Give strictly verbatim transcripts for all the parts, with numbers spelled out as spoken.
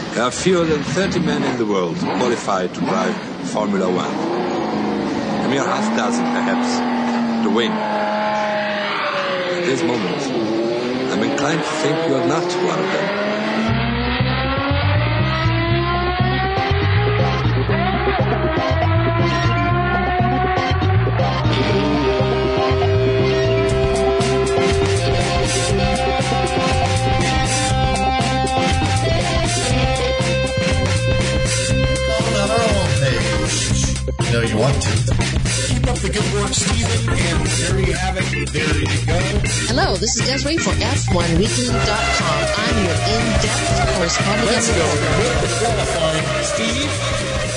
There are fewer than thirty men in the world qualified to drive Formula One. A mere half dozen, perhaps, to win. At this moment, I'm inclined to think you are not one of them. No, you want to. Keep up the good work, Stephen, and there you have it. There you go. Hello, this is Desiree for F one weekly dot com. I'm your in-depth correspondent. Let's go. With the qualifying, Steve.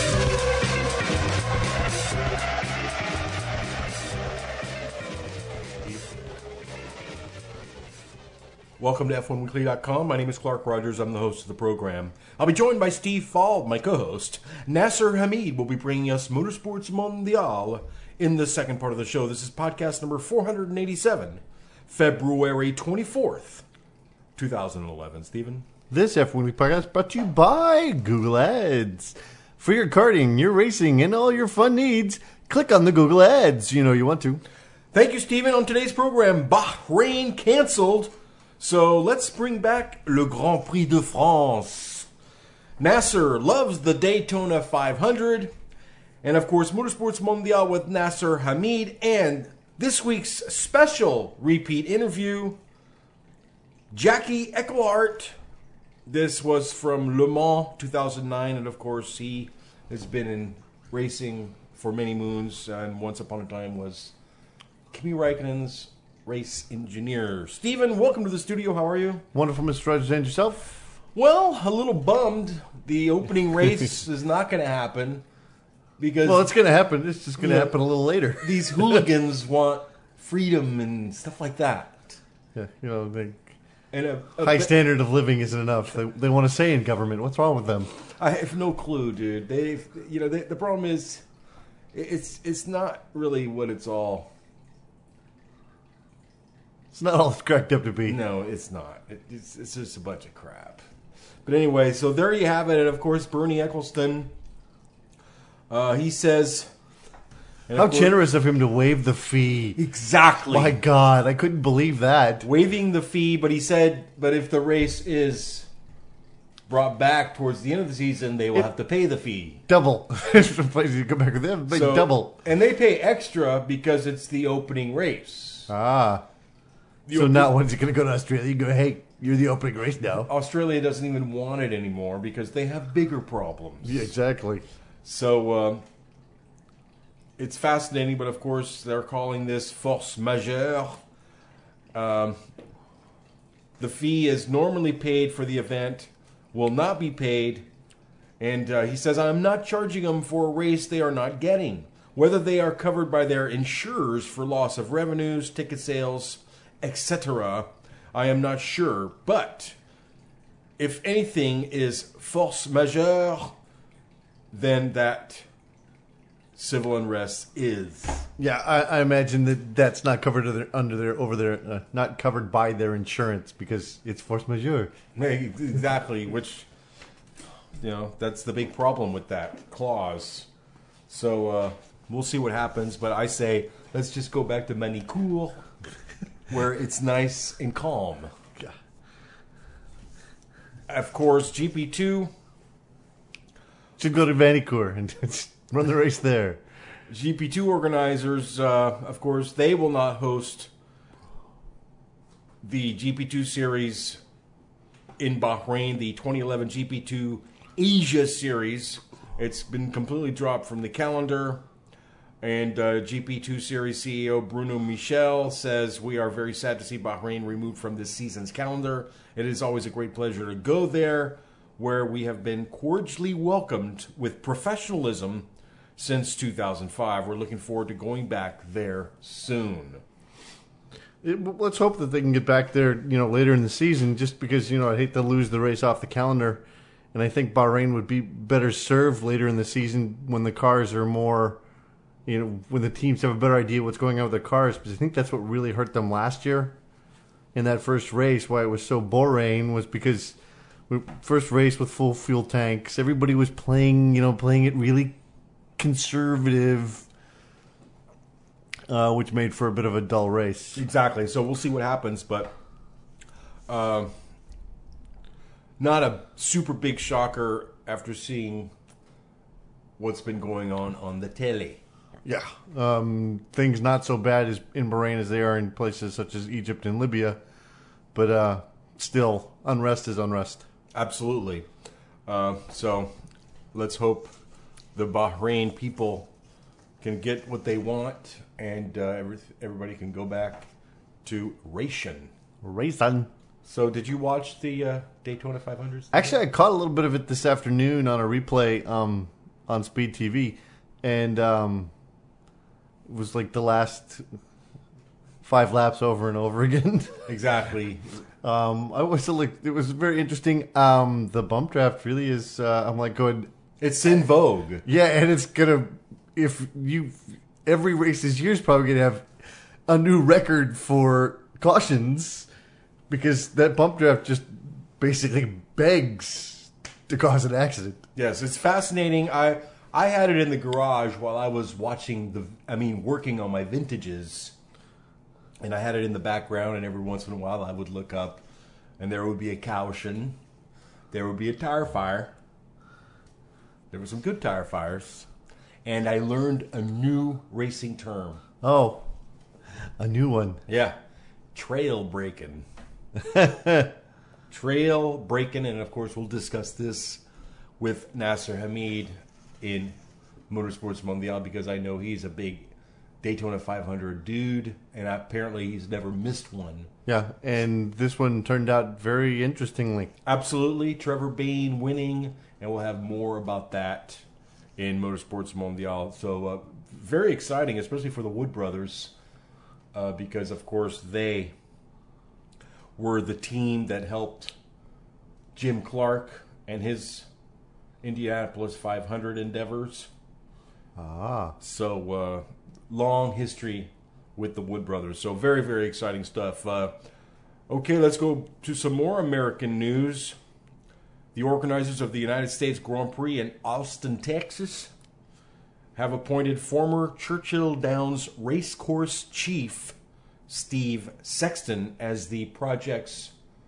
Welcome to F one weekly dot com. My name is Clark Rogers. I'm the host of the program. I'll be joined by Steve Falb, my co-host. Nasser Hamid will be bringing us Motorsports Mondial in the second part of the show. This is podcast number four hundred eighty-seven, February twenty-fourth, twenty eleven. Stephen? This F one Week podcast brought to you by Google Ads. For your karting, your racing, and all your fun needs, click on the Google Ads. You know you want to. Thank you, Stephen. On today's program, Bahrain canceled. So let's bring back Le Grand Prix de France. Nasser loves the Daytona five hundred. And of course, Motorsports Mondial with Nasser Hamid. And this week's special repeat interview, Jackie Ecklehardt. This was from Le Mans two thousand nine. And of course, he has been in racing for many moons. And once upon a time was Kimi Räikkönen's race engineer. Stephen, welcome to the studio. How are you? Wonderful, Mister Rogers, and yourself? Well, a little bummed. The opening race is not going to happen because Well, it's going to happen. It's just going to Yeah. happen a little later. these hooligans want freedom and stuff like that. Yeah, you know, the And a, a high bit- standard of living isn't enough. They, they want to say in government. What's wrong with them? I have no clue, dude. They, you know, they, the problem is, it's it's not really what it's all. It's not all it's cracked up to be. No, it's not. It, it's, it's just a bunch of crap. But anyway, so there you have it. And of course, Bernie Eccleston, uh, he says... and How of course- generous of him to waive the fee. Exactly. My God, I couldn't believe that. Waiving the fee, but he said, but if the race is brought back towards the end of the season, they will It- have to pay the fee. Double. You come back with them, they So- double. And they pay extra because it's the opening race. Ah. The So open- now when's he going to go to Australia? You go, hey, you're the opening race now. Australia doesn't even want it anymore because they have bigger problems. Yeah, exactly. So uh, it's fascinating, but of course they're calling this force majeure. Um, the fee is normally paid for the event, will not be paid, and uh, he says, I'm not charging them for a race they are not getting. Whether they are covered by their insurers for loss of revenues, ticket sales, et cetera, I am not sure. But if anything is force majeure, then that civil unrest is. Yeah, I, I imagine that that's not covered under their, under their over their uh, not covered by their insurance because it's force majeure. Exactly, which, you know, that's the big problem with that clause. So uh, we'll see what happens, but I say let's just go back to Manicourt, where it's nice and calm. Yeah. Of course, G P two. Should go to Vancouver and run the race there. G P two organizers, uh, of course, they will not host the G P two series in Bahrain, the twenty eleven G P two Asia series. It's been completely dropped from the calendar. And uh, G P two series C E O Bruno Michel says, we are very sad to see Bahrain removed from this season's calendar. It is always a great pleasure to go there, where we have been cordially welcomed with professionalism since two thousand five. We're looking forward to going back there soon. It, let's hope that they can get back there, you know, later in the season. Just because, you know, I hate to lose the race off the calendar, and I think Bahrain would be better served later in the season when the cars are more, you know, when the teams have a better idea what's going on with their cars. Because I think that's what really hurt them last year in that first race. Why it was so boring was because we first race with full fuel tanks. Everybody was playing, you know, playing it really conservative, uh, which made for a bit of a dull race. Exactly. So we'll see what happens, but uh, not a super big shocker after seeing what's been going on on the tele. Yeah. Um, things not so bad as in Bahrain as they are in places such as Egypt and Libya, but uh, still, unrest is unrest. Absolutely. Uh, so let's hope the Bahrain people can get what they want, and uh, every, everybody can go back to racing. Racing. So did you watch the uh, Daytona five hundreds? Actually, I caught a little bit of it this afternoon on a replay um, on Speed T V, and um, it was like the last five laps over and over again. Exactly. um, I was like, it was very interesting. Um, the bump draft really is. Uh, I'm like going. It's in vogue. Yeah, and it's gonna. If you every race this year is probably gonna have a new record for cautions, because that bump draft just basically begs to cause an accident. Yes, it's fascinating. I I had it in the garage while I was watching the. I mean, working on my vintages, and I had it in the background. And every once in a while, I would look up, and there would be a caution. There would be a tire fire. There were some good tire fires, and I learned a new racing term. Oh, a new one. Yeah, trail braking. Trail braking, and of course, we'll discuss this with Nasser Hamid in Motorsports Mondial, because I know he's a big Daytona five hundred dude, and apparently he's never missed one. Yeah, and this one turned out very interestingly. Absolutely. Trevor Bayne winning, and we'll have more about that in Motorsports Mondial. So uh, very exciting, especially for the Wood brothers, uh, because, of course, they were the team that helped Jim Clark and his Indianapolis five hundred endeavors. Ah. So uh, long history with the Wood brothers. So very, very exciting stuff. Uh, okay, let's go to some more American news. The organizers of the United States Grand Prix in Austin, Texas, have appointed former Churchill Downs racecourse chief Steve Sexton as the project's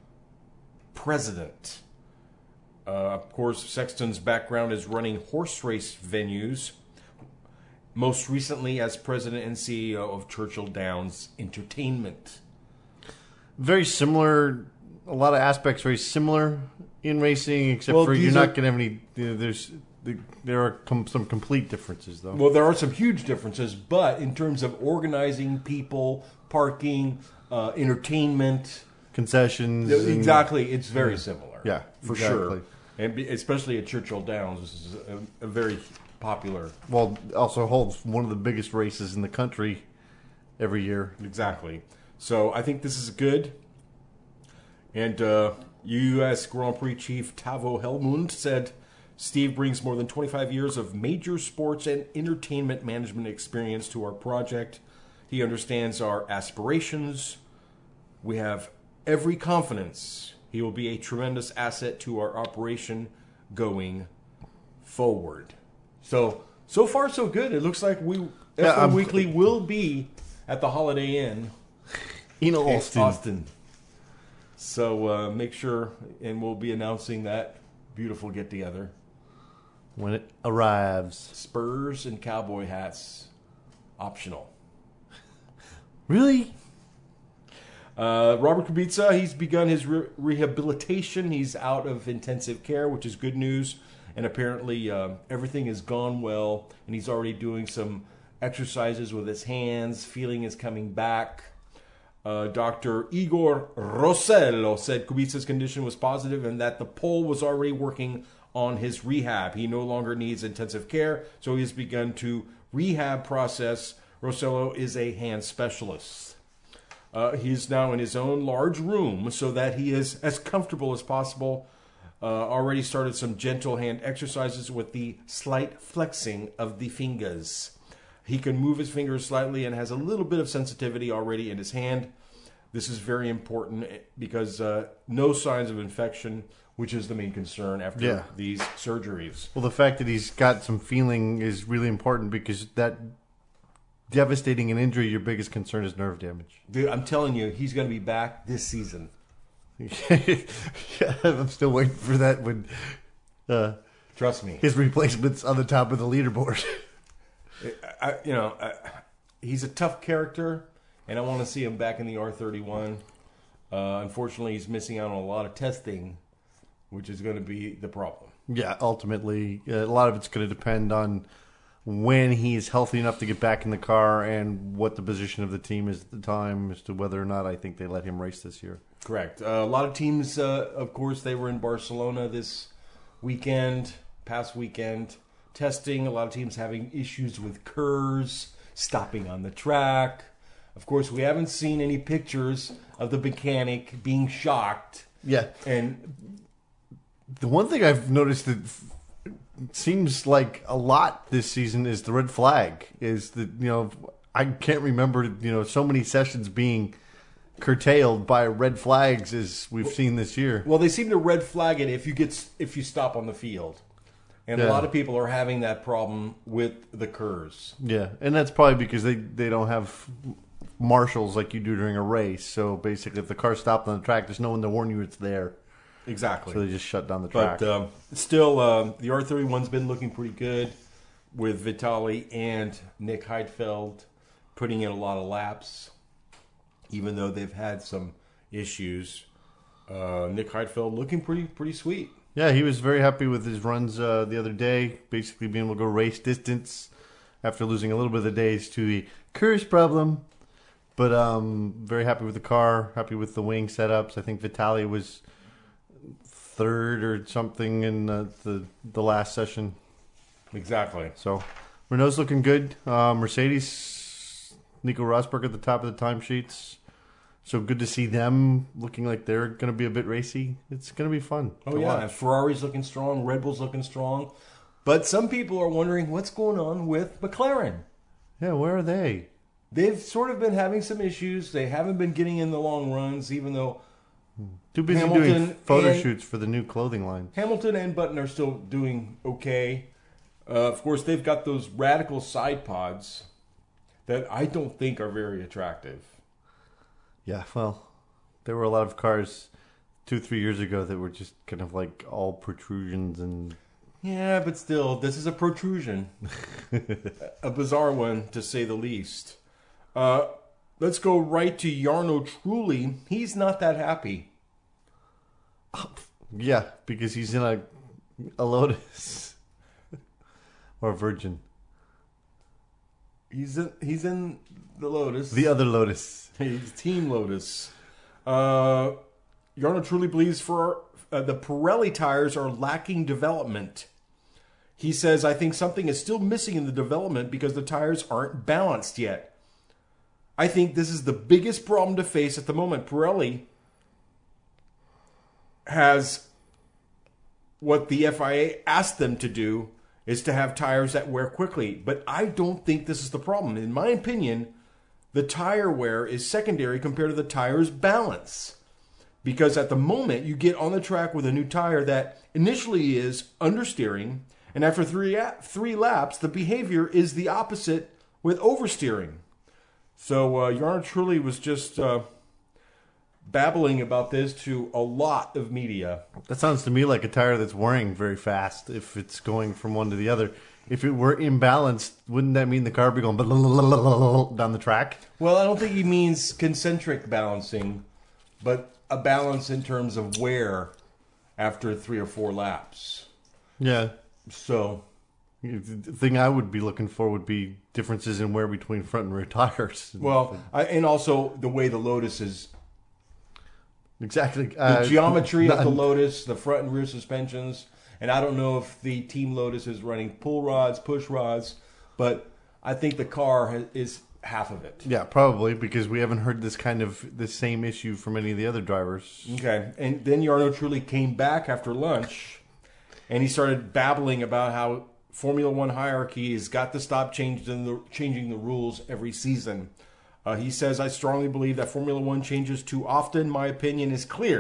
president. Uh, of course, Sexton's background is running horse race venues, most recently as president and C E O of Churchill Downs Entertainment. Very similar, a lot of aspects very similar in racing, except Well, for you're these not are- going to have any, you know, there's, there are com- some complete differences, though. Well, there are some huge differences, but in terms of organizing people, parking, uh, entertainment, Concessions. and- exactly, it's very similar. Yeah, for exactly. sure. And be, especially at Churchill Downs, this is a, a very popular. Well, also holds one of the biggest races in the country every year. Exactly. So I think this is good. And uh, U S Grand Prix Chief Tavo Helmund said, Steve brings more than twenty-five years of major sports and entertainment management experience to our project. He understands our aspirations. We have every confidence he will be a tremendous asset to our operation going forward. So, so far so good. It looks like we Yeah, F one I'm- Weekly will be at the Holiday Inn In in Austin. Austin. So uh, make sure, and we'll be announcing that beautiful get-together. When it arrives. Spurs and cowboy hats, optional. Really? Uh, Robert Kubica, he's begun his re- rehabilitation. He's out of intensive care, which is good news. And apparently uh, everything has gone well, and he's already doing some exercises with his hands. Feeling is coming back. Uh, Doctor Igor Rossello said Kubica's condition was positive and that the pole was already working on his rehab. He no longer needs intensive care, so he has begun to rehab process. Rossello is a hand specialist. Uh, he's now in his own large room so that he is as comfortable as possible. Uh, already started some gentle hand exercises with the slight flexing of the fingers. He can move his fingers slightly and has a little bit of sensitivity already in his hand. This is very important because uh, no signs of infection which is the main concern after Yeah. these surgeries. Well, the fact that he's got some feeling is really important because that devastating an injury, your biggest concern is nerve damage. Dude, I'm telling you, he's going to be back this season. Yeah, I'm still waiting for that when uh, Trust me. his replacement's on the top of the leaderboard. I, you know, I, he's a tough character, and I want to see him back in the R thirty-one. Uh, unfortunately, he's missing out on a lot of testing, which is going to be the problem. Yeah, ultimately, uh, a lot of it's going to depend on when he is healthy enough to get back in the car and what the position of the team is at the time as to whether or not I think they let him race this year. Correct. Uh, a lot of teams, uh, of course, they were in Barcelona this weekend, past weekend, testing. A lot of teams having issues with Kurz, stopping on the track. Of course, we haven't seen any pictures of the mechanic being shocked. Yeah. And The one thing I've noticed that f- seems like a lot this season is the red flag. Is that, you know, I can't remember, you know, so many sessions being curtailed by red flags as we've seen this year. well, they seem to red flag it if you get if you stop on the field. And a Yeah. lot of people are having that problem with the Kurz. Yeah, and that's probably because they, they don't have marshals like you do during a race. So basically, if the car stopped on the track, there's no one to warn you it's there. Exactly. So they just shut down the track. But um, still, um, the R thirty-one's been looking pretty good with Vitali and Nick Heidfeld putting in a lot of laps, even though they've had some issues. Uh, Nick Heidfeld looking pretty pretty sweet. Yeah, he was very happy with his runs uh, the other day, basically being able to go race distance after losing a little bit of the days to the Kurz problem. But um, very happy with the car, happy with the wing setups. I think Vitali was third or something in uh, the the last session. Exactly. So Renault's looking good. Uh, Mercedes, Nico Rosberg at the top of the timesheets. So good to see them looking like they're going to be a bit racy. It's going to be fun. Oh to yeah, watch. and Ferrari's looking strong, Red Bull's looking strong. But some people are wondering what's going on with McLaren. Yeah, where are they? They've sort of been having some issues. They haven't been getting in the long runs, even though Too busy Hamilton doing photo and- shoots for the new clothing line. Hamilton and Button are still doing okay. Uh, of course, they've got those radical side pods that I don't think are very attractive. Yeah, well, there were a lot of cars two, three years ago that were just kind of like all protrusions and Yeah, but still, this is a protrusion. A bizarre one, to say the least. Uh, let's go right to Jarno Trulli. He's not that happy. yeah, because he's in a a Lotus or a Virgin, He's in, he's in the Lotus. the other Lotus. He's Team Lotus. Uh, Jarno Trulli believes for uh, the Pirelli tires are lacking development. He says, I think something is still missing in the development because the tires aren't balanced yet. I think this is the biggest problem to face at the moment. Pirelli has what the F I A asked them to do is to have tires that wear quickly. But I don't think this is the problem. In my opinion, the tire wear is secondary compared to the tire's balance. Because at the moment, you get on the track with a new tire that initially is understeering, and after three three laps, the behavior is the opposite with oversteering. So uh, Jarno Trulli was just uh, babbling about this to a lot of media. That sounds to me like a tire that's wearing very fast if it's going from one to the other. If it were imbalanced, wouldn't that mean the car be going down the track? Well, I don't think he means concentric balancing, but a balance in terms of wear after three or four laps. Yeah. So, The thing I would be looking for would be differences in wear between front and rear tires. well, I, and also the way the Lotus is, Exactly. the Uh, geometry of not- the Lotus, the front and rear suspensions. And I don't know if the Team Lotus is running pull rods, push rods, but I think the car ha- is half of it. Yeah, probably, because we haven't heard this kind of the same issue from any of the other drivers. Okay, and then Jarno Trulli came back after lunch, and he started babbling about how Formula One hierarchy has got to stop changing the changing the rules every season. Uh, he says, "I strongly believe that Formula One changes too often. My opinion is clear.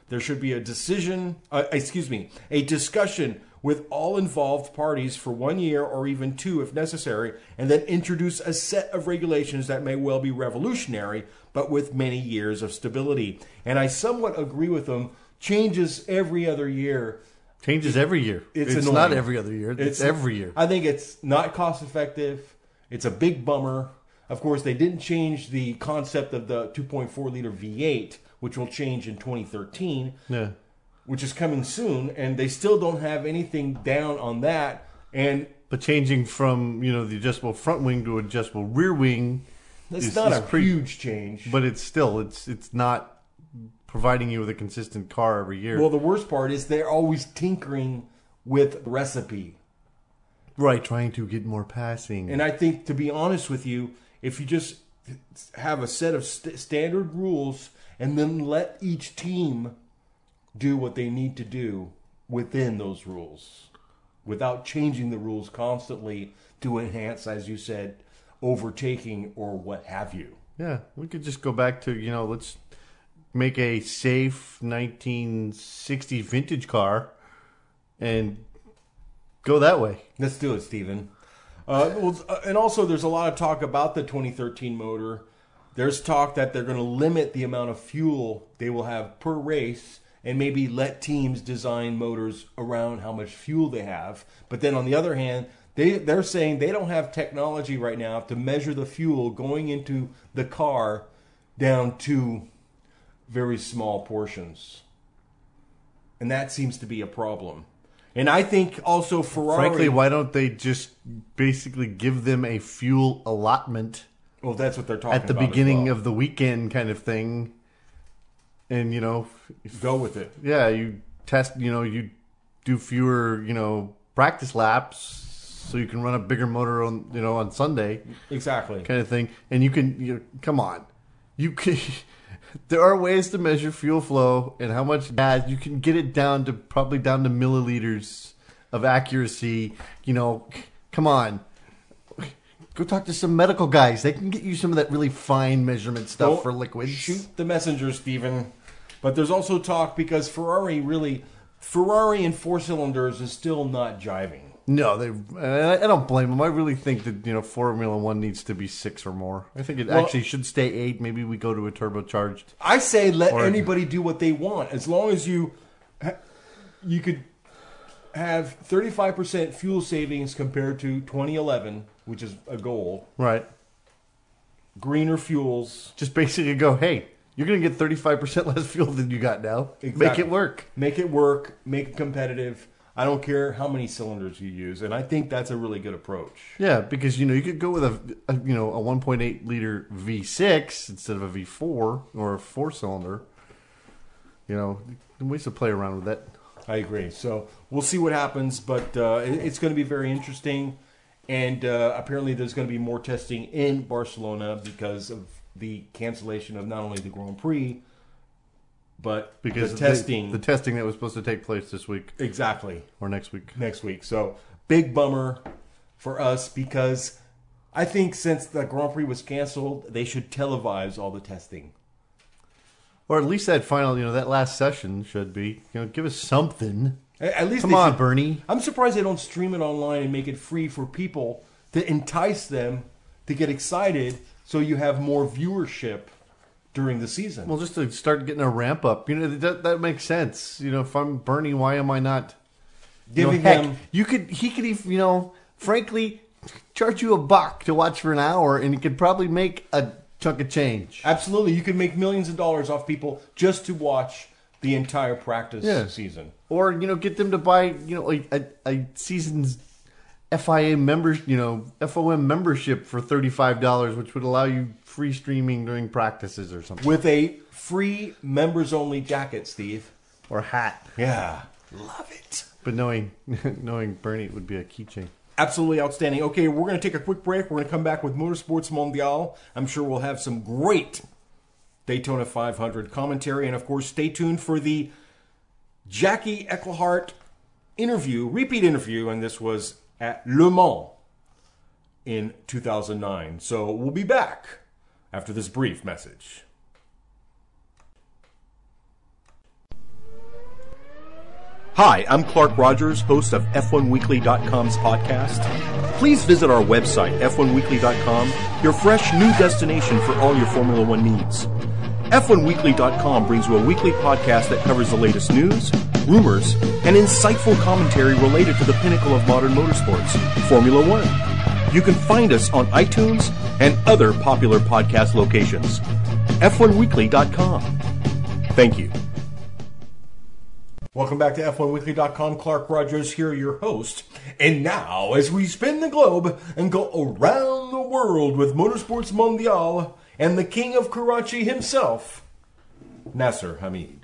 There should be a decision, uh, excuse me, a discussion with all involved parties for one year or even two if necessary, and then introduce a set of regulations that may well be revolutionary, but with many years of stability. And I somewhat agree with them. Changes every other year. Changes every year. It's, It's, annoying. not every other year. It's, It's every year. I think it's not cost effective. It's a big bummer. Of course, they didn't change the concept of the two point four liter V eight, which will change in twenty thirteen, Yeah. which is coming soon, and they still don't have anything down on that. And But changing from, you know, the adjustable front wing to adjustable rear wing, it's is- not is a pretty- huge change. but it's still it's it's not providing you with a consistent car every year. Well, the worst part is they're always tinkering with the recipe. right, trying to get more passing. And I think, to be honest with you, if you just have a set of st- standard rules and then let each team do what they need to do within those rules without changing the rules constantly to enhance, as you said, overtaking or what have you. Yeah, we could just go back to, you know, let's make a safe nineteen sixties vintage car and go that way. Let's do it, Stephen. Uh, well, uh, and also, there's a lot of talk about the twenty thirteen motor. There's talk that they're going to limit the amount of fuel they will have per race and maybe let teams design motors around how much fuel they have. But then on the other hand, they, they're saying they don't have technology right now to measure the fuel going into the car down to very small portions. And that seems to be a problem. And I think also Ferrari... Frankly, why don't they just basically give them a fuel allotment Well, that's what they're talking at the about as beginning well. of the weekend kind of thing? And, you know, if- Go with it. yeah, you test, you know, you do fewer, you know, practice laps so you can run a bigger motor on, you know, on Sunday Exactly. kind of thing. And you can, you know, come on. You can... There are ways to measure fuel flow and how much gas. You can get it down to probably down to milliliters of accuracy. You know, come on. Go talk to some medical guys. They can get you some of that really fine measurement stuff Don't for liquids. Shoot the messenger, Stephen. But there's also talk because Ferrari really... Ferrari in four cylinders is still not jiving. No, they. I I don't blame them. I really think that, you know, Formula One needs to be six or more. I think it Well- actually should stay eight. Maybe we go to a turbocharged. I say let Or- anybody do what they want. As long as you... ha- You could have thirty-five percent fuel savings compared to twenty eleven, which is a goal. Right. Greener fuels. Just basically go, hey, you're going to get thirty-five percent less fuel than you got now. Make Exactly. it work. Make it work. Make it competitive. I don't care how many cylinders you use. And I think that's a really good approach. Yeah, because, you know, you could go with a, a you know, a one point eight liter V six instead of a V four or a four cylinder. You know, ways to play around with that. I agree. So we'll see what happens, but uh, it- it's going to be very interesting. And uh, apparently there's going to be more testing in Barcelona because of the cancellation of not only the Grand Prix, but Because the of testing. the testing that was supposed to take place this week exactly. or next week. Next week. So big bummer for us because I think since the Grand Prix was canceled, they should televise all the testing. Or at least that final, you know, that last session should be, you know, give us something. At at least Come they on, should- Bernie. I'm surprised they don't stream it online and make it free for people to entice them to get excited so you have more viewership during the season. Well, just to start getting a ramp up. You know, that, that makes sense. You know, if I'm Bernie, why am I not... You know, Giving heck, them you could, he could even, you know, frankly, charge you a buck to watch for an hour and you could probably make a chunk of change. absolutely, you could make millions of dollars off people just to watch the entire practice Yeah. season. Or, you know, get them to buy, you know, a, a, a season's F I A members, you know, F O M membership for thirty-five dollars, which would allow you free streaming during practices or something. With a free members only jacket, Steve. Or hat. Yeah. Love it. But knowing knowing Bernie, it would be a keychain. Absolutely outstanding. Okay, we're going to take a quick break. We're going to come back with Motorsports Mondial. I'm sure we'll have some great Daytona five hundred commentary. And, of course, stay tuned for the Jackie Eichelhart interview, repeat interview, and this was at Le Mans in two thousand nine. So we'll be back after this brief message. Hi, I'm Clark Rogers, host of F one Weekly dot com's podcast. Please visit our website, F one Weekly dot com, your fresh new destination for all your Formula One needs. F one Weekly dot com brings you a weekly podcast that covers the latest news, rumors, and insightful commentary related to the pinnacle of modern motorsports, Formula One. You can find us on iTunes and other popular podcast locations. F one Weekly dot com. Thank you. Welcome back to F one Weekly dot com. Clark Rogers here, your host. And now, as we spin the globe and go around the world with Motorsports Mondial and the king of Karachi himself, Nasser Hamid.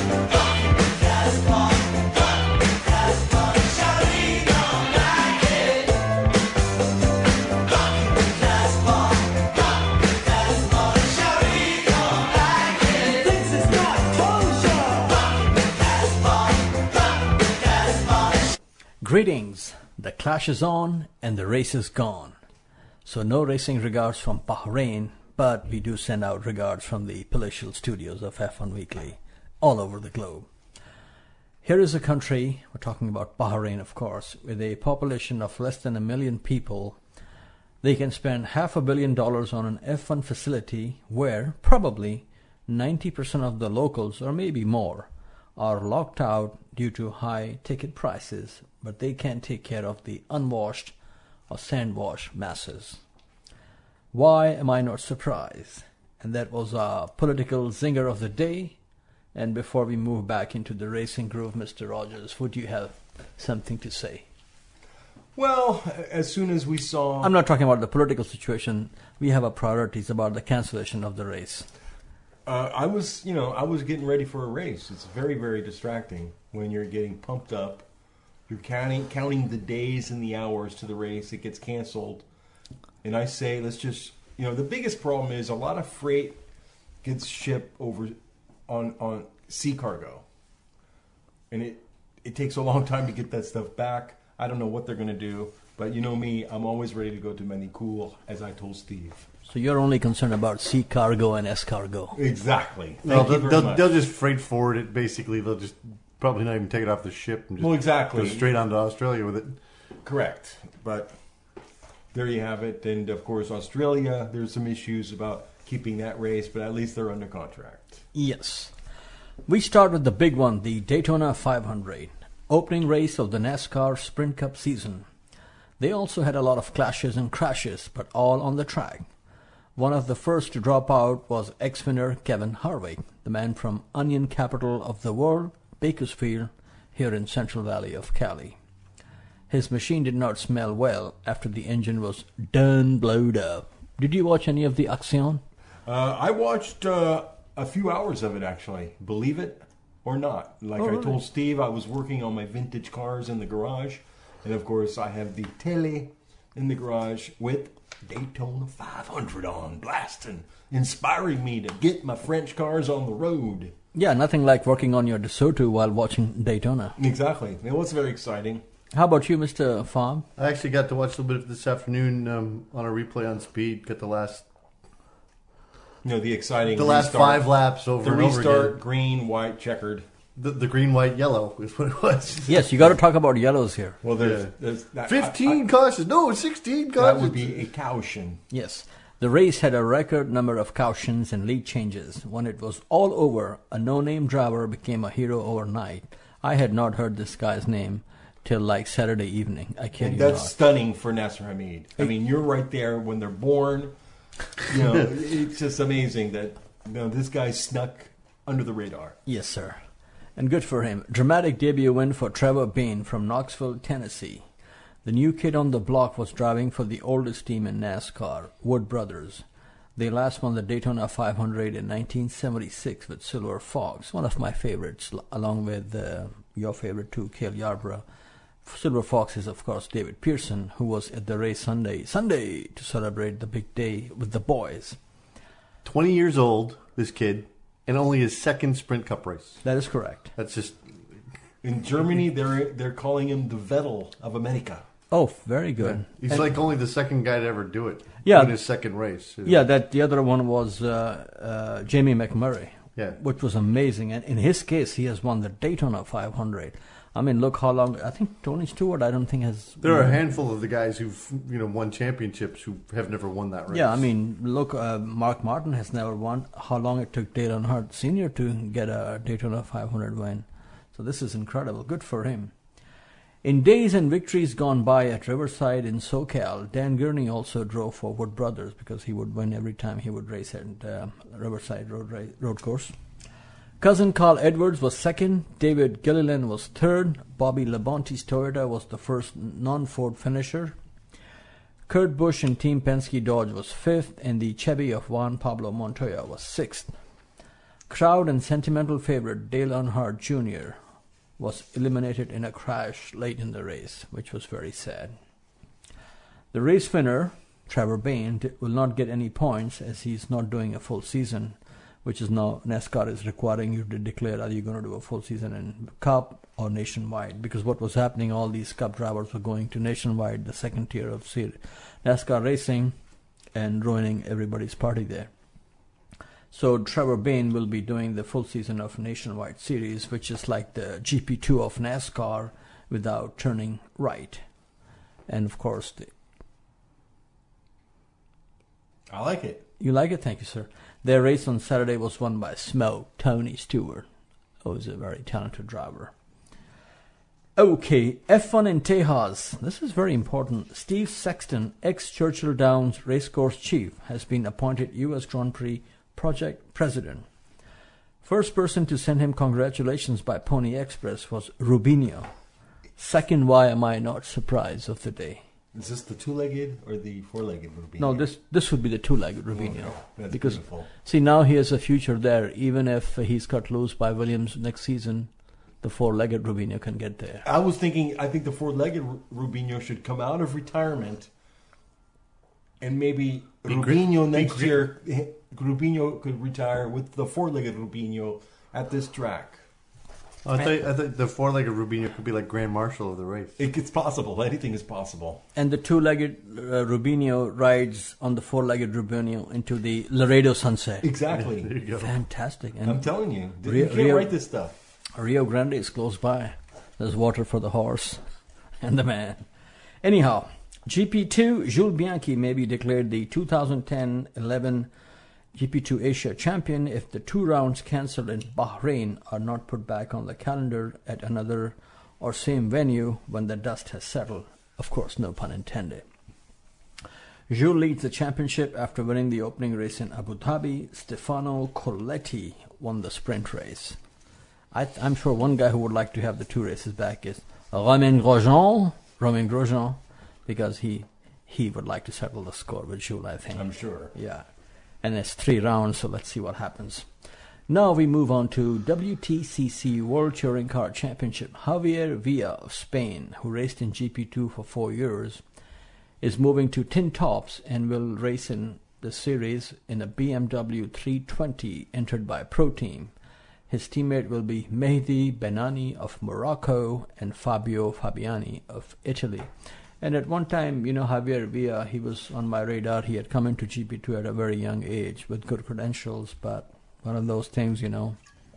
Greetings. The clash is on and the race is gone. So no racing regards from Bahrain, but we do send out regards from the palatial studios of F one Weekly all over the globe. Here is a country, we're talking about Bahrain of course, with a population of less than a million people. They can spend half a billion dollars on an F one facility where probably ninety percent of the locals, or maybe more, are locked out due to high ticket prices, but they can't take care of the unwashed or sand-washed masses. Why am I not surprised? And that was our political zinger of the day. And before we move back into the racing groove, Mister Rogers, would you have something to say? Well, as soon as we saw... I'm not talking about the political situation. We have our priorities about the cancellation of the race. Uh, I was, you know, I was getting ready for a race. It's very, very distracting when you're getting pumped up. You're counting, counting the days and the hours to the race. It gets canceled. And I say, let's just, you know, the biggest problem is a lot of freight gets shipped over on, on sea cargo. And it, it takes a long time to get that stuff back. I don't know what they're going to do. But you know me, I'm always ready to go to Manicure, as I told Steve. So you're only concerned about sea cargo and escargot. Exactly. Thank Well, you they'll, very they'll, much. they'll just freight forward it. Basically, they'll just probably not even take it off the ship and just Well, exactly. go straight on to Australia with it. Correct. But there you have it. And, of course, Australia, there's some issues about keeping that race, but at least they're under contract. Yes. We start with the big one, the Daytona five hundred, opening race of the NASCAR Sprint Cup season. They also had a lot of clashes and crashes, but all on the track. One of the first to drop out was ex-winner Kevin Harvick, the man from onion capital of the world, Bakersfield, here in Central Valley of Cali. His machine did not smell well after the engine was done blowed up. Did you watch any of the action? Uh, I watched uh, a few hours of it, actually. Believe it or not. Like Oh, I really? told Steve, I was working on my vintage cars in the garage. And, of course, I have the tele in the garage with Daytona five hundred on, blasting, inspiring me to get my French cars on the road. Yeah, nothing like working on your DeSoto while watching Daytona. Exactly. It was very exciting. How about you, Mister Farm? I actually got to watch a little bit of this afternoon um, on a replay on speed. Got the last You know, the exciting the last restart. five laps over The and over restart, again. green, white, checkered. The, the green, white, yellow is what it was. Yes, you got to talk about yellows here. Well, there's, Yeah. there's that, Fifteen I- cautions. No, sixteen I- cautions. that would be a caution. Yes. The race had a record number of cautions and lead changes. When it was all over, a no-name driver became a hero overnight. I had not heard this guy's name till like Saturday evening. I kid And you that's not. stunning for Nasser Hamid. I mean, you're right there when they're born. You know, it's just amazing that you know this guy snuck under the radar. Yes, sir. And good for him. Dramatic debut win for Trevor Bayne from Knoxville, Tennessee. The new kid on the block was driving for the oldest team in NASCAR, Wood Brothers. They last won the Daytona five hundred in nineteen seventy-six with Silver Fox, one of my favorites, l- along with uh, your favorite too, Cale Yarborough. Silver Fox is, of course, David Pearson, who was at the race Sunday, Sunday to celebrate the big day with the boys. Twenty years old, this kid, and only his second Sprint Cup race. That is correct. That's just In Germany, they're they're calling him the Vettel of America. Oh, very good. he's And- like only the second guy to ever do it. Yeah. in his second race. Yeah, that the other one was uh, uh, Jamie McMurray, Yeah. which was amazing. And in his case, he has won the Daytona five hundred. I mean, look how long. I think Tony Stewart, I don't think has. There are a handful of the guys who've you know won championships who have never won that race. Yeah, I mean, look, uh, Mark Martin has never won. How long it took Dale Earnhardt Senior to get a Daytona five hundred win. So this is incredible. Good for him. In days and victories gone by at Riverside in SoCal, Dan Gurney also drove for Wood Brothers because he would win every time he would race at uh, Riverside road, ra- road course. Cousin Carl Edwards was second, David Gilliland was third, Bobby Labonte's Toyota was the first non-Ford finisher. Kurt Busch and Team Penske Dodge was fifth, and the Chevy of Juan Pablo Montoya was sixth. Crowd and sentimental favorite Dale Earnhardt Junior was eliminated in a crash late in the race, which was very sad. The race winner, Trevor Bayne, will not get any points as he's not doing a full season, which is now NASCAR is requiring you to declare are you going to do a full season in Cup or Nationwide, because what was happening, all these Cup drivers were going to Nationwide, the second tier of NASCAR racing, and ruining everybody's party there. So Trevor Bayne will be doing the full season of Nationwide Series, which is like the G P two of NASCAR without turning right. And of course, the, I like it. You like it? Thank you, sir. Their race on Saturday was won by Smoke, Tony Stewart, who is a very talented driver. Okay, F one in Tejas. This is very important. Steve Sexton, ex-Churchill Downs racecourse chief, has been appointed U S Grand Prix project president. First person to send him congratulations by Pony Express was Rubinho. Second, why am I not surprised of the day? Is this the two-legged or the four-legged Rubinho? No, this this would be the two-legged Rubinho. Oh, that's because beautiful. See, now he has a future there. Even if he's cut loose by Williams next season, the four-legged Rubinho can get there. I was thinking, I think the four-legged Rubinho should come out of retirement, and maybe Be Rubinho gri- next be gri- year, Rubinho could retire with the four-legged Rubinho at this track. I think I think the four-legged Rubinho could be like Grand Marshal of the race. It, it's possible. Anything is possible. And the two-legged uh, Rubinho rides on the four-legged Rubinho into the Laredo sunset. Exactly. There you go. Fantastic. And I'm telling you, you Rio- can't Rio- write this stuff. Rio Grande is close by. There's water for the horse and the man. Anyhow, G P two, Jules Bianchi may be declared the two thousand ten eleven G P two Asia champion if the two rounds cancelled in Bahrain are not put back on the calendar at another or same venue when the dust has settled. Of course, no pun intended. Jules leads the championship after winning the opening race in Abu Dhabi. Stefano Colletti won the sprint race. I, I'm sure one guy who would like to have the two races back is Romain Grosjean, Romain Grosjean, because he he would like to settle the score with Jules, I think. I'm sure. Yeah. And it's three rounds, so let's see what happens. Now we move on to W T C C World Touring Car Championship. Javier Villa of Spain, who raced in G P two for four years, is moving to Tin Tops and will race in the series in a B M W three twenty entered by Pro Team. His teammate will be Mehdi Benani of Morocco and Fabio Fabiani of Italy. And at one time, you know, Javier Villa, he was on my radar. He had come into G P two at a very young age with good credentials, but one of those things, you know,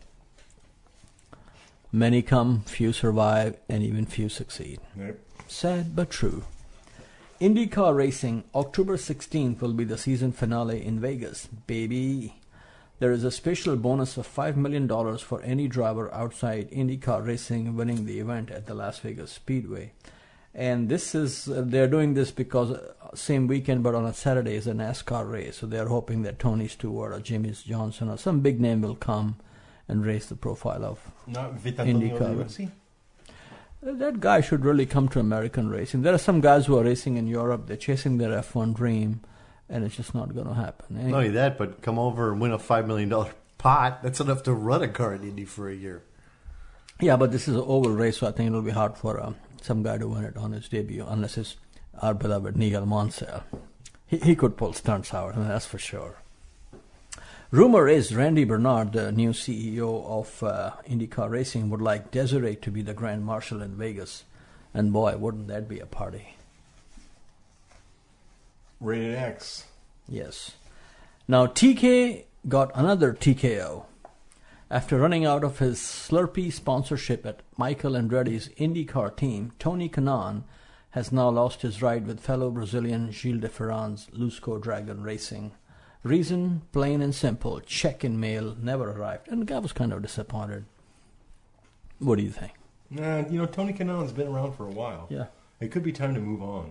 many come, few survive, and even few succeed. Yep. Sad but true. IndyCar Racing, October sixteenth will be the season finale in Vegas, baby. There is a special bonus of five million dollars for any driver outside IndyCar Racing winning the event at the Las Vegas Speedway. And this is, uh, they're doing this because uh, same weekend, but on a Saturday is a NASCAR race. So they're hoping that Tony Stewart or Jimmy Johnson or some big name will come and raise the profile of Not Vitantonio IndyCar. Liuzzi? Uh, That guy should really come to American racing. There are some guys who are racing in Europe. They're chasing their F one dream, and it's just not going to happen. Eh? Not only that, but come over and win a five million dollar pot. That's enough to run a car in Indy for a year. Yeah, but this is an oval race, so I think it'll be hard for uh, some guy to win it on his debut, unless it's our beloved Nigel Mansell. He, he could pull stunts out, I mean, that's for sure. Rumor is Randy Bernard, the new C E O of uh, IndyCar Racing, would like Desiree to be the Grand Marshal in Vegas. And boy, wouldn't that be a party. Rated X. Yes. Now, T K got another T K O. After running out of his Slurpee sponsorship at Michael Andretti's IndyCar team, Tony Kanaan has now lost his ride with fellow Brazilian Gilles de Ferran's Lusco Dragon Racing. Reason, plain and simple, check in mail never arrived, and the guy was kind of disappointed. What do you think? Nah, you know, Tony Kanaan's been around for a while. Yeah. It could be time to move on.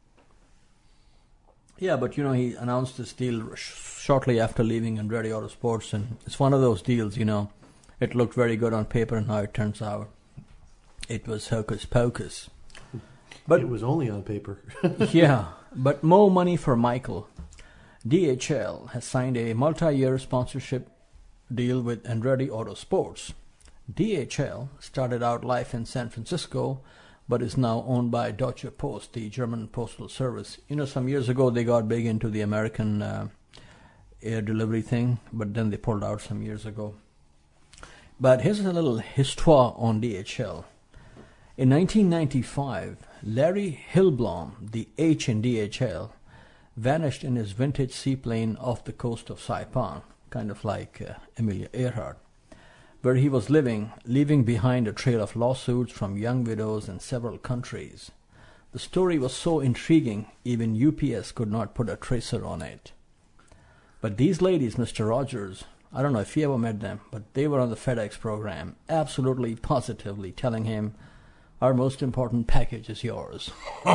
Yeah, but you know, he announced this deal sh- shortly after leaving Andretti Autosports, and it's one of those deals, you know, it looked very good on paper, and now it turns out it was hocus pocus. But it was only on paper. yeah, but more money for Michael. D H L has signed a multi-year sponsorship deal with Andretti Autosports. D H L started out life in San Francisco, but is now owned by Deutsche Post, the German postal service. You know, some years ago they got big into the American uh, air delivery thing, but then they pulled out some years ago. But here's a little histoire on D H L. In nineteen ninety-five, Larry Hillblom, the H in D H L, vanished in his vintage seaplane off the coast of Saipan, kind of like uh, Amelia Earhart, where he was living, leaving behind a trail of lawsuits from young widows in several countries. The story was so intriguing, even U P S could not put a tracer on it. But these ladies, Mister Rogers, I don't know if you ever met them, but they were on the FedEx program, absolutely positively telling him, our most important package is yours.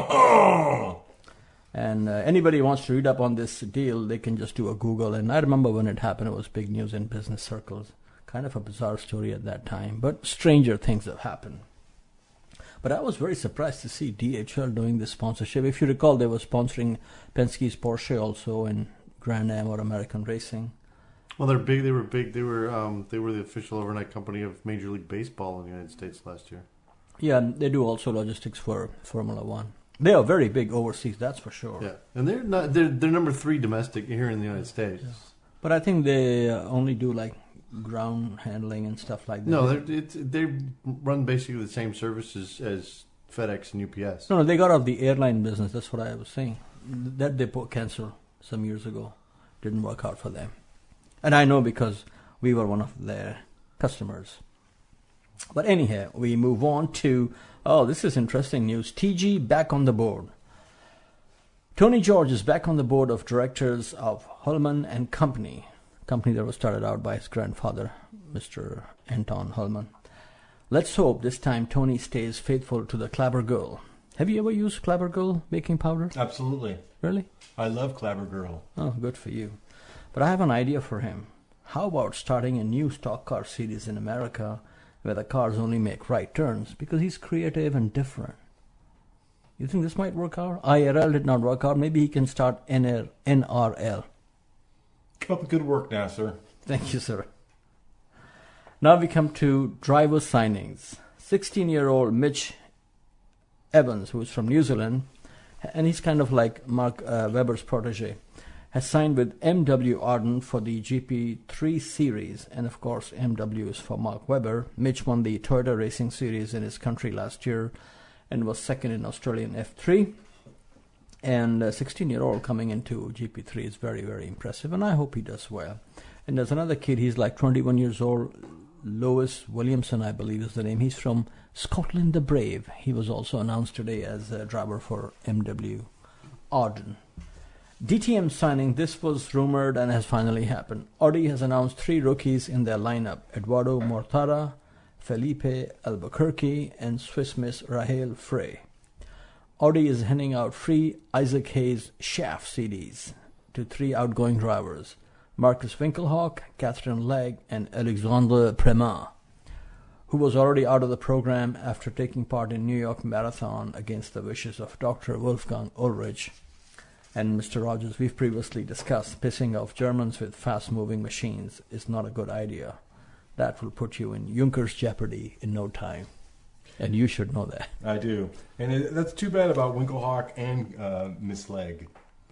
And uh, anybody who wants to read up on this deal, they can just do a Google. And I remember when it happened, it was big news in business circles. Kind of a bizarre story at that time, but stranger things have happened. But I was very surprised to see D H L doing this sponsorship. If you recall, they were sponsoring Penske's Porsche also in Grand Am or American Racing. Well, they're big. They were big. They were um, they were the official overnight company of Major League Baseball in the United States last year. Yeah, they do also logistics for Formula One. They are very big overseas, that's for sure. Yeah, and they're not. They're they're number three domestic here in the United States. Yeah. But I think they uh, only do like ground handling and stuff like that. No, it's, they run basically the same services as FedEx and U P S. No, no, they got off the airline business. That's what I was saying. That they put canceled some years ago. Didn't work out for them. And I know because we were one of their customers. But anyhow, we move on to, oh, this is interesting news. T G back on the board. Tony George is back on the board of directors of Hulman and Company, company that was started out by his grandfather, Mister Anton Hulman. Let's hope this time Tony stays faithful to the Clabber Girl. Have you ever used Clabber Girl baking powder? Absolutely. Really? I love Clabber Girl. Oh, good for you. But I have an idea for him. How about starting a new stock car series in America where the cars only make right turns, because he's creative and different. You think this might work out? I R L did not work out. Maybe he can start N R L. Keep up the good work, Nasser. Thank you, sir. Now we come to driver signings. sixteen-year-old Mitch Evans, who is from New Zealand, and he's kind of like Mark uh, Webber's protege, has signed with M W Arden for the G P three Series, and of course M W is for Mark Webber. Mitch won the Toyota Racing Series in his country last year and was second in Australian F three. And a sixteen-year-old coming into G P three is very, very impressive, and I hope he does well. And there's another kid, he's like twenty-one years old, Lewis Williamson, I believe is the name. He's from Scotland the Brave. He was also announced today as a driver for M W Arden. D T M signing, this was rumored and has finally happened. Audi has announced three rookies in their lineup: Eduardo Mortara, Felipe Albuquerque, and Swiss Miss Rahel Frey. Audi is handing out free Isaac Hayes Shaft C Ds to three outgoing drivers: Marcus Winkelhock, Catherine Legg, and Alexandre Premat, who was already out of the program after taking part in New York Marathon against the wishes of Doctor Wolfgang Ulrich. And Mister Rogers, we've previously discussed pissing off Germans with fast-moving machines is not a good idea. That will put you in Junker's jeopardy in no time. And you should know that. I do. And it, that's too bad about Winkelhock and uh, Miss Legg.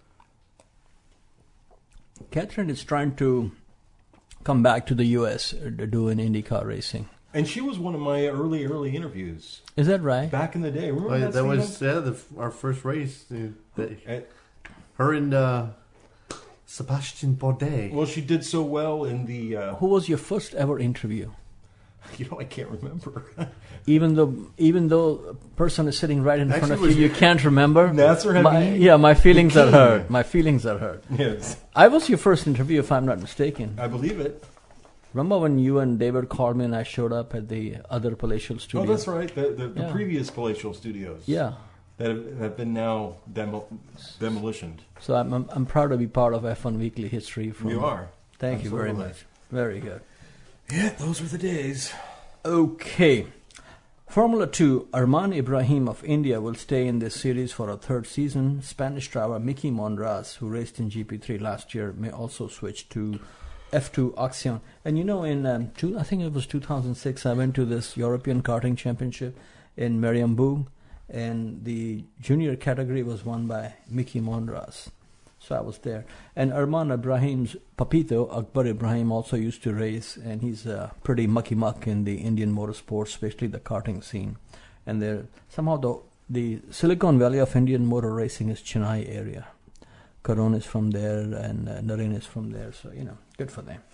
Catherine is trying to come back to the U S to do an IndyCar racing. And she was one of my early, early interviews. Is that right? Back in the day. Remember Oh, yeah, that, that was Stephen? yeah, the, our first race. uh, that- At- her and uh, Sebastian Bourdais. Well, she did so well in the. Uh, Who was your first ever interview? you know, I can't remember. Even though, even though a person is sitting right in front Actually, of you, was you can't remember. Nasser My, Habib? yeah, my feelings are king. hurt. My feelings are hurt. yes, I was your first interview, if I'm not mistaken. I believe it. Remember when you and David called me and I showed up at the other palatial studio? Oh, that's right. The the, the Yeah. previous palatial studios. Yeah. That have, have been now demo, demolitioned. So I'm, I'm I'm proud to be part of F one Weekly history. From, You are. Thank you very Absolutely. much. Very good. Yeah, those were the days. Okay. Formula two, Arman Ibrahim of India will stay in this series for a third season. Spanish driver Mickey Monraz, who raced in G P three last year, may also switch to F two Axion. And you know, in um, two, I think it was two thousand six, I went to this European Karting Championship in Mariembourg, and the junior category was won by Mickey Monraz. So I was there. And Arman Ibrahim's papito, Akbar Ibrahim, also used to race, and he's uh, pretty mucky-muck in the Indian motorsports, especially the karting scene. And there, somehow the, the Silicon Valley of Indian motor racing is Chennai area. Karan is from there, and uh, Naren is from there, so, you know, good for them.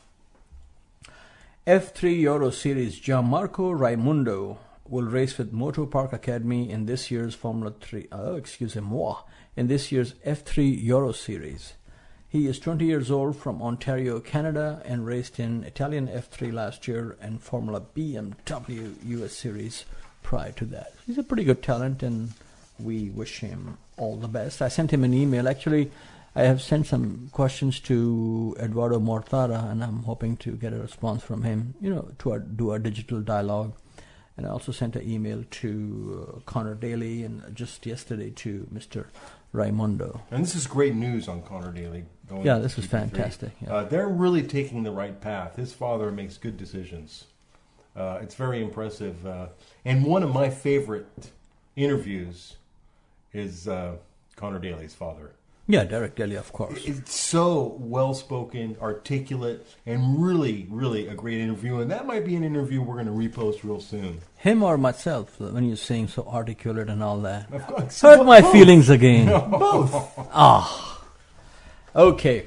F three Euro Series, Gianmarco Raimundo will race with Motor Park Academy in this year's Formula three, oh, excuse moi, in this year's F three Euro Series. He is twenty years old, from Ontario, Canada, and raced in Italian F three last year and Formula B M W U S Series prior to that. He's a pretty good talent, and we wish him all the best. I sent him an email. Actually, I have sent some questions to Eduardo Mortara, and I'm hoping to get a response from him, you know, to our, do our digital dialogue. And I also sent an email to uh, Connor Daly, and just yesterday to Mister Raimundo. And this is great news on Connor Daly. Going Yeah, to this is G P three. fantastic. Yeah. Uh, they're really taking the right path. His father makes good decisions. Uh, it's very impressive. Uh, and one of my favorite interviews is uh, Connor Daly's father. Yeah, Derek Daly, of course. It's so well-spoken, articulate, and really, really a great interview. And that might be an interview we're going to repost real soon. Him or myself, when you're saying so articulate and all that. Of course. Hurt my Both. feelings again. Both. Ah. Okay.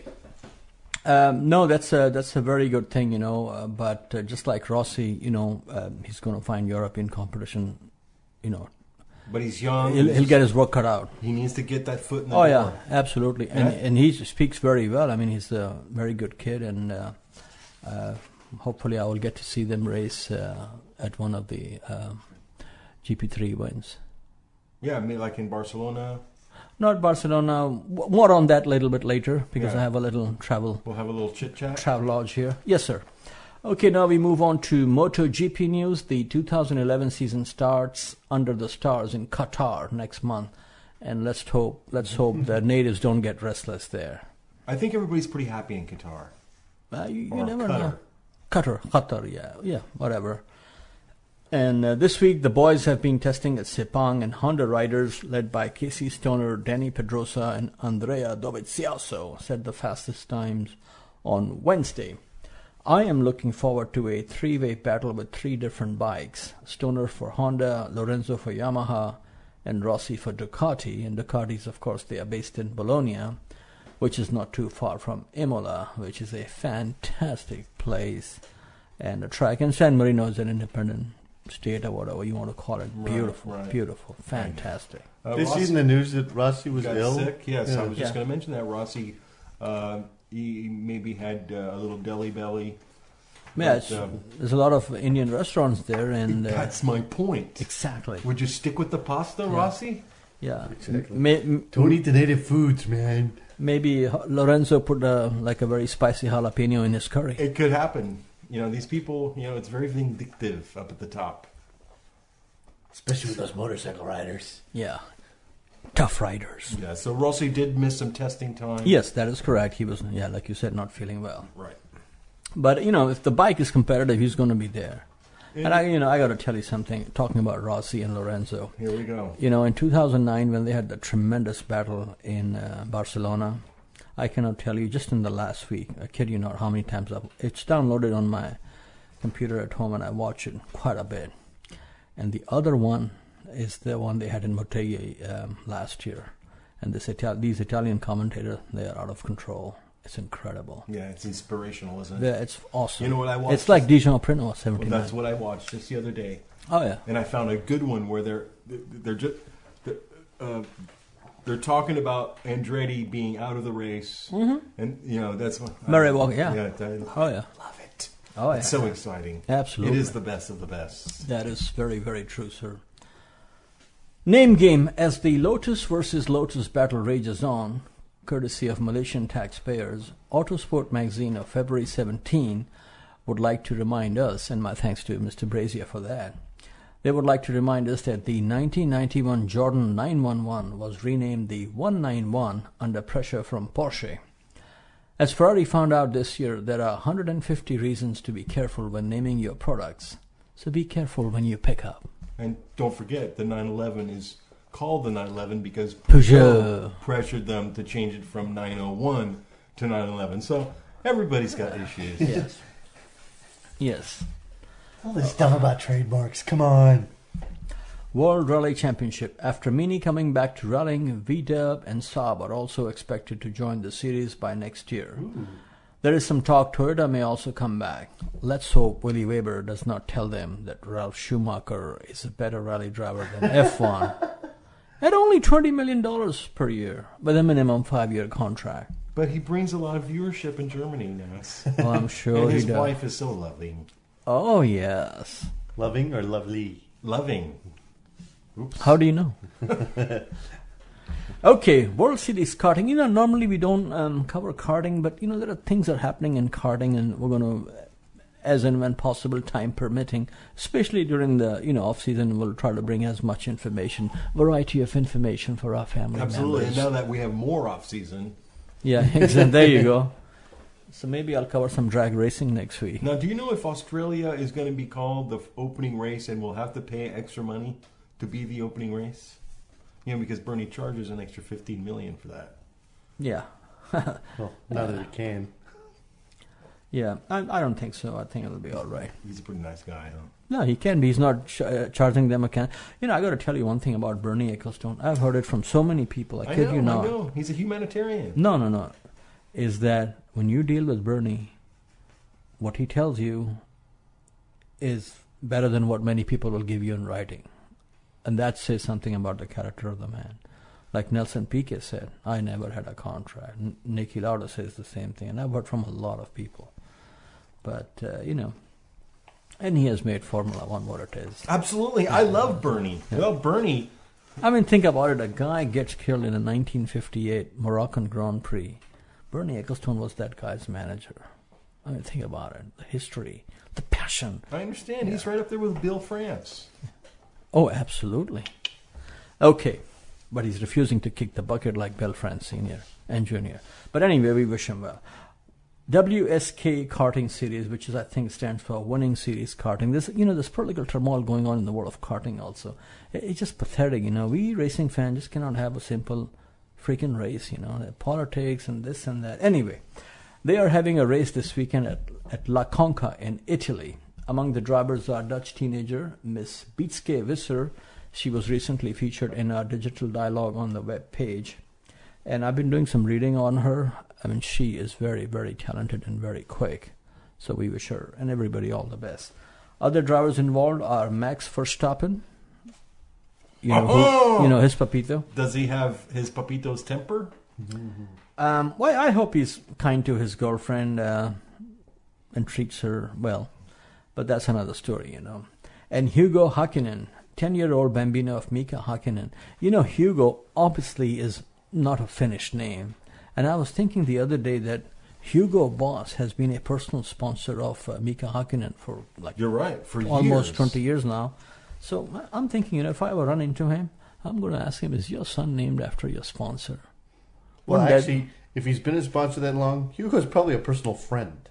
Um, no, that's a, that's a very good thing, you know. Uh, but uh, just like Rossi, you know, um, he's going to find European competition, you know. But he's young. He'll, he'll get his work cut out. He needs to get that foot in the Oh door. yeah, absolutely, and Yeah. and he speaks very well. I mean, he's a very good kid, and uh, uh, hopefully, I will get to see them race uh, at one of the um, G P three wins. Yeah, I mean, like in Barcelona. Not Barcelona. w- More on that a little bit later, because Yeah. I have a little travel We'll have a little chit chat. travelodge here. Yes, sir. Okay, now we move on to MotoGP news. The two thousand eleven season starts under the stars in Qatar next month, and let's hope let's hope the natives don't get restless there. I think everybody's pretty happy in Qatar. Uh, you, you Or never Qatar. know. Qatar, Qatar, yeah, yeah, whatever. And uh, this week, the boys have been testing at Sepang, and Honda riders led by Casey Stoner, Danny Pedrosa, and Andrea Dovizioso set the fastest times on Wednesday. I am looking forward to a three-way battle with three different bikes. Stoner for Honda, Lorenzo for Yamaha, and Rossi for Ducati. And Ducatis, of course, they are based in Bologna, which is not too far from Imola, which is a fantastic place and a track. And San Marino is an independent state or whatever you want to call it. Right, Beautiful, right. beautiful, fantastic. Uh, Did you see in the news that Rossi was got ill? sick. Yes, Yeah. I was just Yeah. going to mention that. Rossi, uh, he maybe had uh, a little deli belly. Yeah, But, it's, um, there's a lot of Indian restaurants there, and uh, That's my point. exactly, Would you stick with the pasta, Rossi? yeah. Exactly. May, m- Don't eat the native foods, man. maybe H- Lorenzo put uh, like a very spicy jalapeno in his curry. It could happen. You know, these people, you know, it's very vindictive up at the top. Especially with those motorcycle riders. Yeah, tough riders. Yeah, so Rossi did miss some testing time. Yes, that is correct. He was, yeah, like you said, not feeling well. Right. But you know, if the bike is competitive, he's going to be there. And And I, you know, I got to tell you something. Talking about Rossi and Lorenzo, here we go. you know, in two thousand nine when they had the tremendous battle in uh, Barcelona, I cannot tell you. Just in the last week, I kid you not, how many times I've, it's downloaded on my computer at home, and I watch it quite a bit. And the other one is the one they had in Motegi um, last year. And this Ital- these Italian commentators, they are out of control. It's incredible. Yeah, it's inspirational, isn't it? Yeah, it's awesome. You know what I watched? It's like Dijon Prince Well, seventy-nine. that's what I watched just the other day. Oh yeah. And I found a good one where they're they're just they're, uh, they're talking about Andretti being out of the race, mm-hmm. and you know that's what Murray Walker. Yeah. yeah I Oh yeah. love it. Oh yeah. It's so exciting. Absolutely. It is the best of the best. That is very, very true, sir. Name game as the Lotus versus Lotus battle rages on, courtesy of Malaysian taxpayers, Autosport magazine of February seventeenth would like to remind us, and my thanks to Mister Brazier for that, they would like to remind us that the nineteen ninety-one Jordan nine one one was renamed the one ninety-one under pressure from Porsche. As Ferrari found out this year, there are one hundred fifty reasons to be careful when naming your products, so be careful when you pick up. And don't forget, the nine eleven is called the nine eleven because Peugeot Peugeot pressured them to change it from nine oh one to nine eleven. So everybody's got issues. Yes. Yes. All this stuff about trademarks. Come on. World Rally Championship. After Mini coming back to rallying, V-Dub and Saab are also expected to join the series by next year. Ooh. There is some talk Toyota may also come back. Let's hope Willie Weber does not tell them that Ralf Schumacher is a better rally driver than F one. At only twenty million dollars per year, with a minimum five-year contract. But he brings a lot of viewership in Germany now. Well, I'm sure and he his does. wife is so lovely. Oh, yes. Loving or lovely? Loving. Oops. How do you know? Okay, World Series karting. You know, normally we don't um, cover karting, but, you know, there are things that are happening in karting, and we're going to, as and when possible, time permitting, especially during the, you know, off-season, we'll try to bring as much information, variety of information for our family Absolutely. members. And now that we have more off-season. Yeah, exactly. There you go. So maybe I'll cover some drag racing next week. Now, do you know if Australia is going to be called the opening race and we'll have to pay extra money to be the opening race? You know, because Bernie charges an extra fifteen million dollars for that. Yeah. Well, now that he can. Yeah, I, I don't think so. I think it'll be all right. He's a pretty nice guy, huh? No, he can be. He's not ch- uh, charging them a can. You know, I got to tell you one thing about Bernie Ecclestone. I've heard it from so many people. I, I kid know, you not. I know. He's a humanitarian. No, no, no. Is that when you deal with Bernie, what he tells you is better than what many people will give you in writing. And that says something about the character of the man. Like Nelson Piquet said, I never had a contract. N- Niki Lauda says the same thing. And I've heard from a lot of people. But, uh, you know, and he has made Formula One what it is. Absolutely. I love Bernie. Yeah. Well, Bernie... I mean, think about it. A guy gets killed in a nineteen fifty-eight Moroccan Grand Prix. Bernie Ecclestone was that guy's manager. I mean, think about it. The history, the passion. I understand. Yeah. He's right up there with Bill France. Oh, absolutely. Okay. But he's refusing to kick the bucket like Bill France Senior and Junior But anyway, we wish him well. W S K Karting Series, which is, I think, stands for Winning Series Karting. This, you know, there's political turmoil going on in the world of karting also. It, it's just pathetic, you know. We racing fans just cannot have a simple freaking race, you know. Politics and this and that. Anyway, they are having a race this weekend at, at La Conca in Italy. Among the drivers are Dutch teenager Miss Beatske Visser. She was recently featured in our digital dialogue on the web page. And I've been doing some reading on her. I mean, she is very, very talented and very quick. So we wish her and everybody all the best. Other drivers involved are Max Verstappen. You know, Oh! who, you know his papito. Does he have his papito's temper? Um, well, I hope he's kind to his girlfriend uh, and treats her well. But that's another story, you know. And Hugo Hakkinen, ten-year-old bambino of Mika Hakkinen. You know, Hugo obviously is not a Finnish name. And I was thinking the other day that Hugo Boss has been a personal sponsor of uh, Mika Hakkinen for like You're right. For almost years. twenty years now. So I'm thinking, you know, if I ever run into him, I'm going to ask him, is your son named after your sponsor? Well, Wouldn't that- actually, if he's been a sponsor that long, Hugo's probably a personal friend.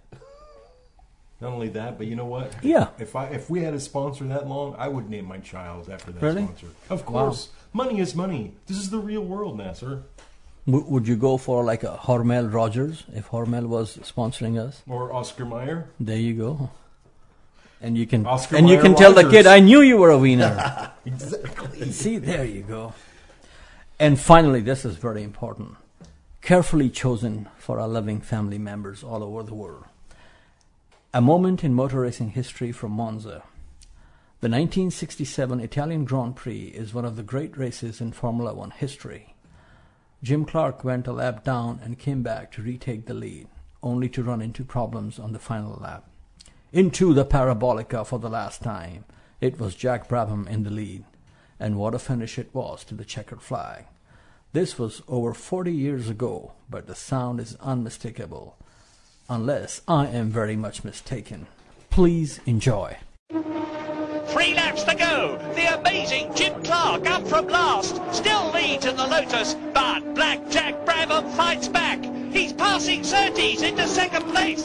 Not only that, but you know what? Yeah. If I if we had a sponsor that long, I would name my child after that Really? sponsor. Of course. Money is money. This is the real world, Nasser. W- would you go for like a Hormel Rogers if Hormel was sponsoring us? Or Oscar Mayer. There you go. And you can Oscar and you Mayer can tell the Rogers. kid, I knew you were a wiener. Exactly. See, there you go. And finally, this is very important. carefully chosen for our loving family members all over the world. A moment in motor racing history from Monza. The nineteen sixty-seven Italian Grand Prix is one of the great races in Formula One history. Jim Clark went a lap down and came back to retake the lead, only to run into problems on the final lap. Into the Parabolica for the last time. It was Jack Brabham in the lead, and what a finish it was to the checkered flag. This was over forty years ago, but the sound is unmistakable, unless I am very much mistaken. Please enjoy. Three laps to go. The amazing Jim Clark up from last. Still leads in the Lotus, but Black Jack Brabham fights back. He's passing Surtees into second place.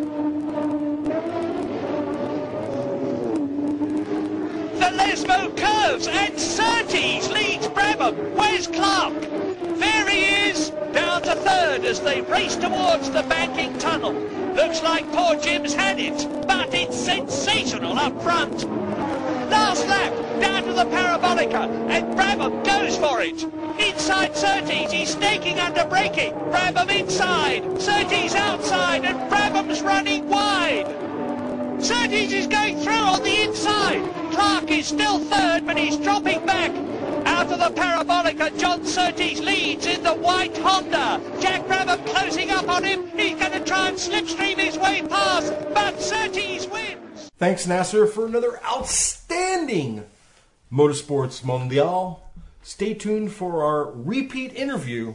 The Lesmo curves and Surtees leads Brabham. Where's Clark? There he is, down to third as they race towards the banking tunnel. Looks like poor Jim's had it, but it's sensational up front. Last lap, down to the Parabolica, and Brabham goes for it. Inside Surtees, he's snaking under braking. Brabham inside, Surtees outside, and Brabham's running wide. Surtees is going through on the inside. Clark is still third, but he's dropping back. Out of the Parabolica, John Surtees leads in the white Honda. Jack Brabham closing up on him. He's going to try and slipstream his way past, but Surtees wins. Thanks, Nasser, for another outstanding Motorsports Mondial. Stay tuned for our repeat interview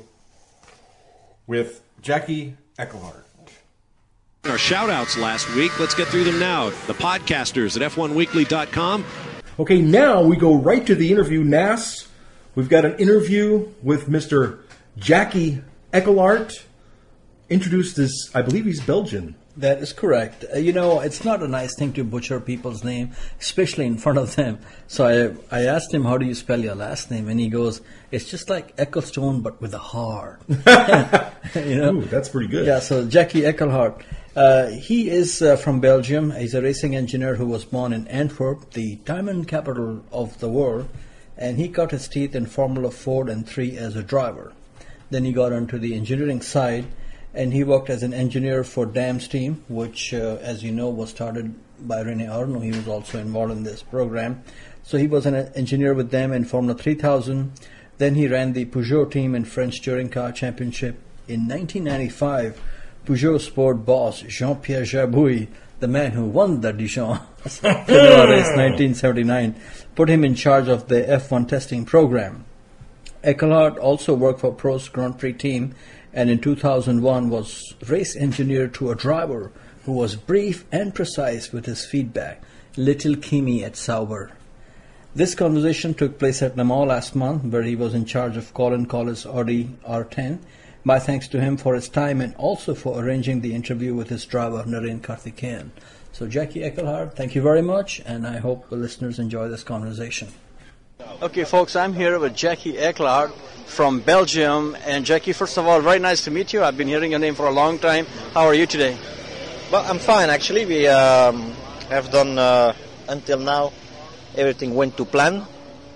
with Jackie Eichelhart. Our shout-outs last week. Let's get through them now. The podcasters at F one weekly dot com. Okay, now we go right to the interview, Nas. We've got an interview with Mister Jackie Eichelhart, introduced as, I believe he's Belgian. That is correct. Uh, you know, it's not a nice thing to butcher people's name, especially in front of them. So I I asked him, how do you spell your last name? And he goes, it's just like Ecclestone, but with a heart. You know? Ooh, that's pretty good. Yeah, so Jackie Eichelhart. Uh, he is uh, from Belgium. He's a racing engineer who was born in Antwerp, the diamond capital of the world. And he cut his teeth in Formula Ford and three as a driver. Then he got onto the engineering side, and he worked as an engineer for Dam's team, which, uh, as you know, was started by René Arnoux. He was also involved in this program. So he was an engineer with them in Formula three thousand. Then he ran the Peugeot team in French Touring Car Championship. In nineteen ninety-five, Peugeot Sport boss Jean-Pierre Jabouille, the man who won the Dijon race nineteen seventy-nine, put him in charge of the F one testing program. Eichelhart also worked for Prost Grand Prix team, and in two thousand one was race engineer to a driver who was brief and precise with his feedback, Little Kimi at Sauber. This conversation took place at Le Mans last month, where he was in charge of Colin Collis' Audi R ten. My thanks to him for his time and also for arranging the interview with his driver, Naren Karthikeyan. So Jackie Eichelhart, thank you very much, and I hope the listeners enjoy this conversation. Okay, folks, I'm here with Jackie Eichelhart from Belgium. And Jackie, first of all, very nice to meet you. I've been hearing your name for a long time. How are you today? Well, I'm fine, actually. We um, have done, uh, until now, everything went to plan.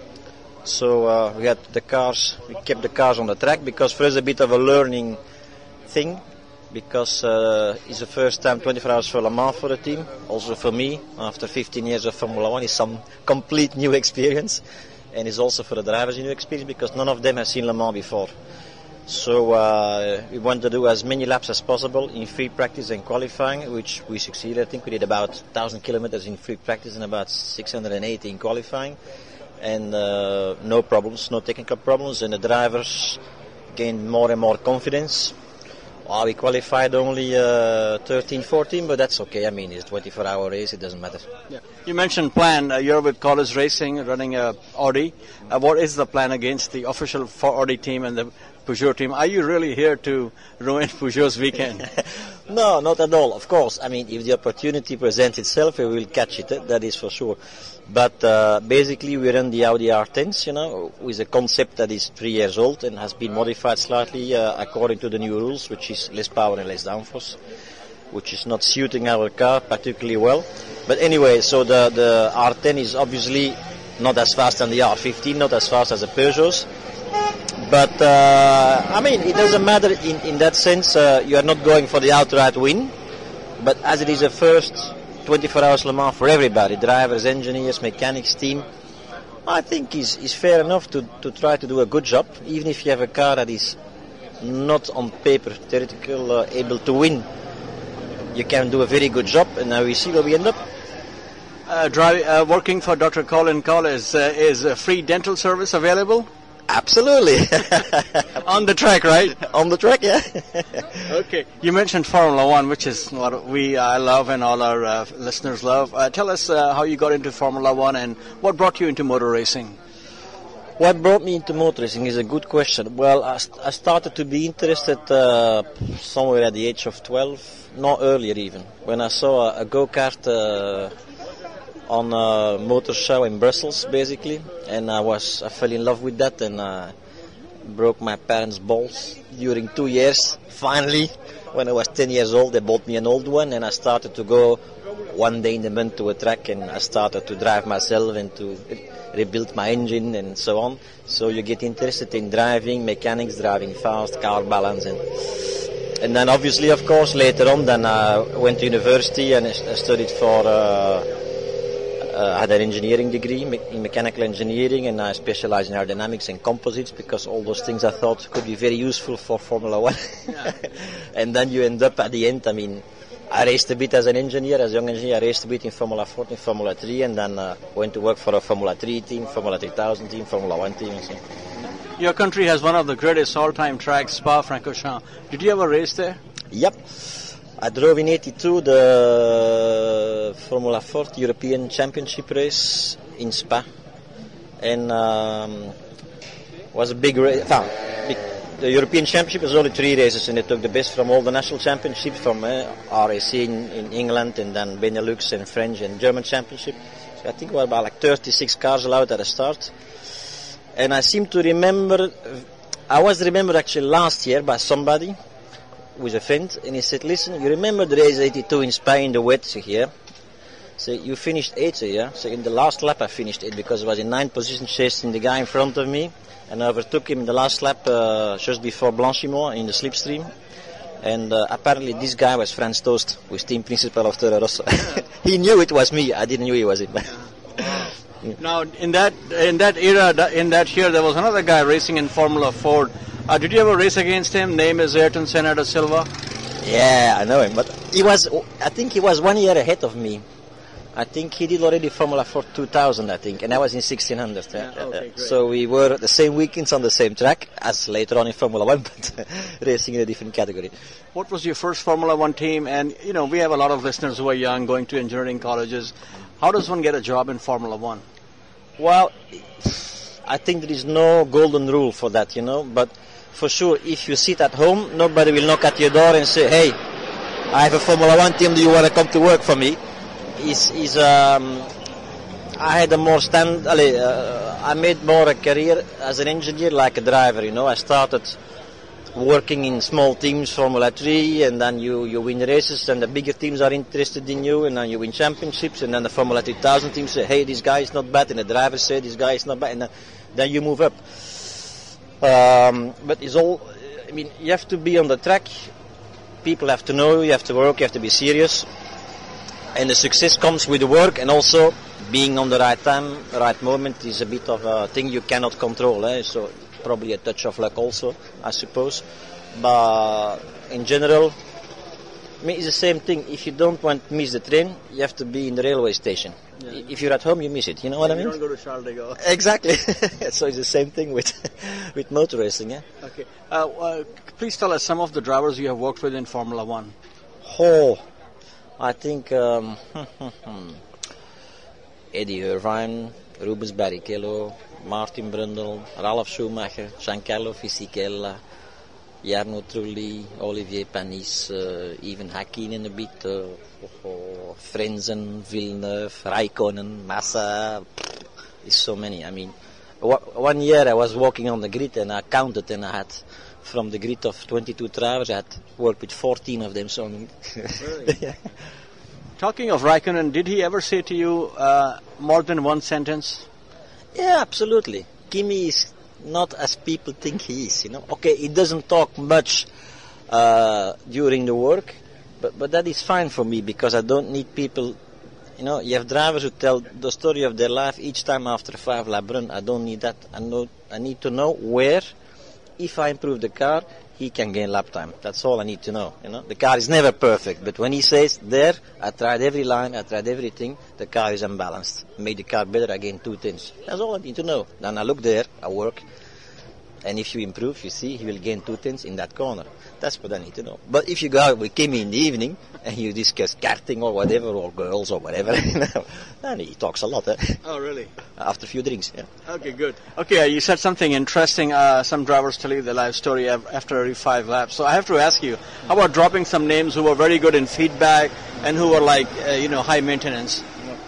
So uh, we had the cars, we kept the cars on the track, because for us a bit of a learning thing, because uh, it's the first time twenty-four hours for Le Mans for the team. Also for me, after fifteen years of Formula One, it's some complete new experience, and it's also for the drivers a new experience, because none of them have seen Le Mans before. So uh, we want to do as many laps as possible in free practice and qualifying, which we succeeded. I think we did about one thousand kilometers in free practice and about six hundred eighty in qualifying. And uh, no problems, no technical problems, and the drivers gained more and more confidence. Well, we qualified only uh, thirteen, fourteen, but that's okay. I mean, it's a twenty-four hour race, it doesn't matter. Yeah. You mentioned plan. Uh, you're with Collis Racing, running uh, Audi. Uh, what is the plan against the official for Audi team and the Peugeot team? Are you really here to ruin Peugeot's weekend? No, not at all, of course. I mean, if the opportunity presents itself, we will catch it, eh? That is for sure. But uh, basically we run the Audi R tens, you know, with a concept that is three years old and has been modified slightly uh, according to the new rules, which is less power and less downforce, which is not suiting our car particularly well. But anyway, so the, the R ten is obviously not as fast as the R fifteen, not as fast as the Peugeots, But uh, I mean, it doesn't matter in, in that sense. Uh, you are not going for the outright win, but as it is a first twenty-four hours Le Mans for everybody, drivers, engineers, mechanics, team, I think is is fair enough to, to try to do a good job, even if you have a car that is not on paper theoretical uh, able to win. You can do a very good job, and now we see where we end up. Uh, drive, uh, working for Doctor Colin Cole, is uh, is a free dental service available? Absolutely. On the track, right? On the track, yeah. Okay. You mentioned Formula One, which is what we I love and all our uh, listeners love. Uh, tell us uh, how you got into Formula One and what brought you into motor racing. What brought me into motor racing is a good question. Well, I, st- I started to be interested uh, somewhere at the age of twelve, no earlier even, when I saw a, a go-kart uh, on a motor show in Brussels, basically, and I was I fell in love with that, and I broke my parents' balls during two years. Finally, when I was ten years old, they bought me an old one, and I started to go one day in the month to a track, and I started to drive myself and to rebuild my engine and so on. So you get interested in driving, mechanics, driving fast, car balance, and and then obviously, of course, later on, then I went to university and I studied for. Uh, Uh, I had an engineering degree me- in mechanical engineering, and I specialized in aerodynamics and composites because all those things I thought could be very useful for Formula One. Yeah. And then you end up at the end, I mean, I raced a bit as an engineer, as a young engineer, I raced a bit in Formula four, in Formula three, and then uh, went to work for a Formula three team, Formula three thousand team, Formula one team, and so. Your country has one of the greatest all-time tracks, Spa-Francorchamps. Did you ever race there? Yep. I drove in eighty-two the Formula four European Championship race in Spa, and um, was a big race. Big, the European Championship was only three races, and they took the best from all the national championships, from uh, R A C in, in England, and then Benelux and French and German Championship. So I think there were about like thirty-six cars allowed at the start, and I seem to remember. I was remembered actually last year by somebody. With a friend, and he said, listen, you remember the race eighty-two in Spain in the wet here? So you finished eighth, yeah? So in the last lap I finished eighth because I was in ninth position chasing the guy in front of me, and I overtook him in the last lap uh, just before Blanchimont in the slipstream. And uh, apparently this guy was Frans Tost, who is team principal of Toro Rosso. He knew it was me, I didn't know he was it. Now, in that in that era, in that year, there was another guy racing in Formula Ford. Uh, did you ever race against him? Name is Ayrton Senna da Silva. Yeah, I know him, but he was. I think he was one year ahead of me. I think he did already Formula Ford two thousand, I think, and I was in sixteen hundred. Yeah, okay, uh, so we were the same weekends on the same track as later on in Formula One, but racing in a different category. What was your first Formula One team? And you know, we have a lot of listeners who are young, going to engineering colleges. How does one get a job in Formula One? Well, I think there is no golden rule for that, you know, but. For sure, if you sit at home, nobody will knock at your door and say, hey, I have a Formula One team, do you want to come to work for me? Is is um, I had a more stand, uh, I made more a career as an engineer like a driver, you know. I started working in small teams, Formula three, and then you, you win races, and the bigger teams are interested in you, and then you win championships, and then the Formula three thousand team say, hey, this guy is not bad, and the driver say, this guy is not bad, and then, then you move up. Um, but it's all, I mean, you have to be on the track, people have to know, you have to work, you have to be serious, and the success comes with the work, and also being on the right time, the right moment is a bit of a thing you cannot control, eh? So probably a touch of luck also, I suppose, but in general, I mean, it's the same thing. If you don't want to miss the train, you have to be in the railway station. Yeah. If you're at home, you miss it. You know what yeah, I mean? You don't go to Charles de Gaulle. Exactly. So it's the same thing with with motor racing. Yeah. Okay. Uh, uh, please tell us some of the drivers you have worked with in Formula One. Oh, I think um, Eddie Irvine, Rubens Barrichello, Martin Brundle, Ralf Schumacher, Giancarlo Fisichella, Jarno Trulli, Olivier Panis, uh, even Häkkinen a bit, uh, oh, Frenzen, Villeneuve, Raikkonen, Massa. There's so many. I mean, w- one year I was walking on the grid and I counted, and I had, from the grid of twenty-two drivers, I had worked with fourteen of them. So, really? Yeah. Talking of Raikkonen, did he ever say to you uh, more than one sentence? Yeah, absolutely. Kimi is not as people think he is, you know. Okay, he doesn't talk much uh, during the work, but, but that is fine for me because I don't need people, you know, you have drivers who tell the story of their life each time after a five-lap run. I don't need that. I, know, I need to know where, if I improve the car, he can gain lap time. That's all I need to know, you know. The car is never perfect, but when he says, there, I tried every line, I tried everything, the car is unbalanced. Made the car better, I gained two tenths. That's all I need to know. Then I look there, I work, and if you improve, you see, he will gain two tenths in that corner. That's what I need to know. But if you go out with Kimi in the evening, and you discuss karting or whatever, or girls or whatever, and he talks a lot, eh? Oh, really? After a few drinks, yeah. Okay, good. Okay, uh, you said something interesting. Uh, some drivers tell you their life story af- after every five laps. So I have to ask you, how about dropping some names who were very good in feedback and who were like, uh, you know, high maintenance?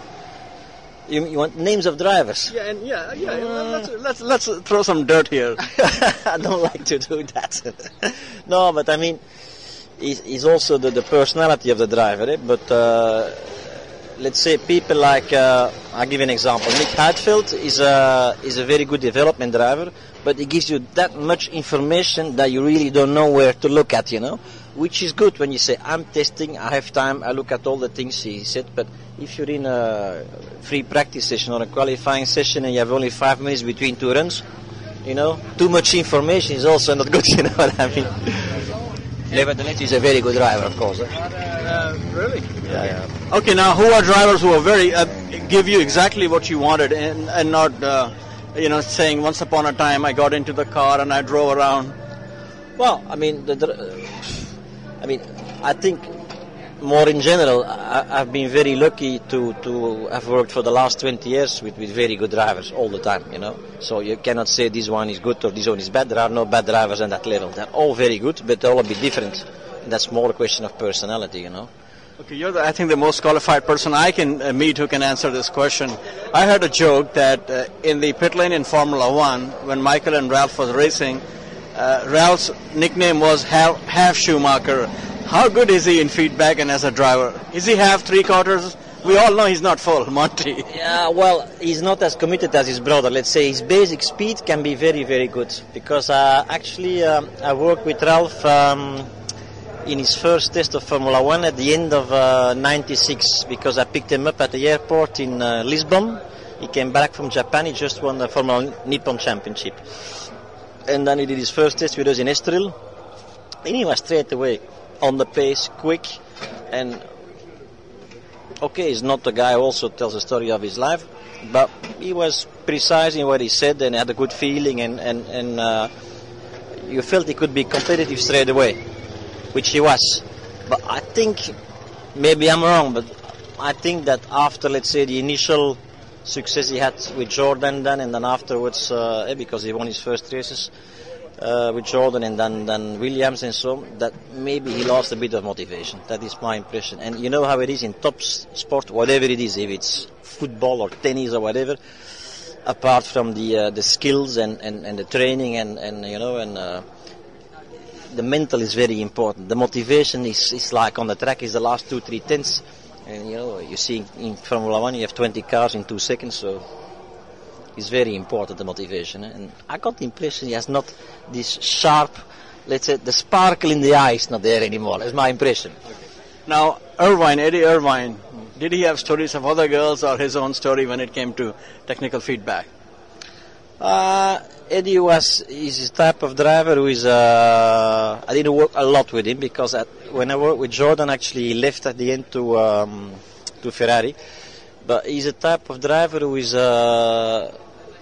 You, you want names of drivers? Yeah, and yeah, yeah. Uh, let's, let's let's throw some dirt here. I don't like to do that. No, but I mean, he's, he's also the, the personality of the driver. Eh? But uh, let's say people like, uh, I'll give you an example. Nick Heidfeld is a is a very good development driver, but he gives you that much information that you really don't know where to look at. You know, which is good when you say, I'm testing, I have time, I look at all the things he said. But if you're in a free practice session or a qualifying session and you have only five minutes between two runs, you know, too much information is also not good, you know what I mean? Nevertheless, he's a very good driver, of course. Eh? Uh, really? Yeah, yeah. Okay, now who are drivers who are very, uh, give you exactly what you wanted and, and not, uh, you know, saying once upon a time I got into the car and I drove around? Well, I mean, the, the, I mean, I think more in general, I, I've been very lucky to, to have worked for the last twenty years with, with very good drivers all the time, you know. So you cannot say this one is good or this one is bad. There are no bad drivers on that level. They're all very good, but they're all a bit different. And that's more a question of personality, you know. Okay, you're, the, I think, the most qualified person I can uh, meet who can answer this question. I heard a joke that uh, in the pit lane in Formula One, when Michael and Ralph was racing, uh, Ralph's nickname was Half, Half Schumacher. How good is he in feedback and as a driver? Is he half, three quarters? We all know he's not full, Monty. Yeah, well, he's not as committed as his brother. Let's say his basic speed can be very, very good. Because uh, actually, um, I worked with Ralph um, in his first test of Formula One at the end of uh, ninety-six, because I picked him up at the airport in uh, Lisbon. He came back from Japan. He just won the Formula Nippon Championship. And then he did his first test with us in Estoril. And he was straight away on the pace, quick, and okay, he's not the guy who also tells the story of his life, but he was precise in what he said and had a good feeling, and, and, and uh, you felt he could be competitive straight away, which he was. But I think, maybe I'm wrong, but I think that after, let's say, the initial success he had with Jordan then, and then afterwards, uh, because he won his first races, Uh, with Jordan and then, then Williams and so on, that maybe he lost a bit of motivation. That is my impression. And you know how it is in top sport, whatever it is, if it's football or tennis or whatever, apart from the uh, the skills and, and, and the training and, and you know, and uh, the mental is very important. The motivation is, is like on the track is the last two, three tenths. And you know, you see in Formula One you have twenty cars in two seconds, so it's very important, the motivation. And I got the impression he has not this sharp, let's say, the sparkle in the eye is not there anymore. That's my impression. Okay. Now, Irvine, Eddie Irvine, did he have stories of other girls or his own story when it came to technical feedback? Uh, Eddie was is the type of driver who is, uh, I didn't work a lot with him because at, when I worked with Jordan, actually he left at the end to, um, to Ferrari. But he's a type of driver who is uh,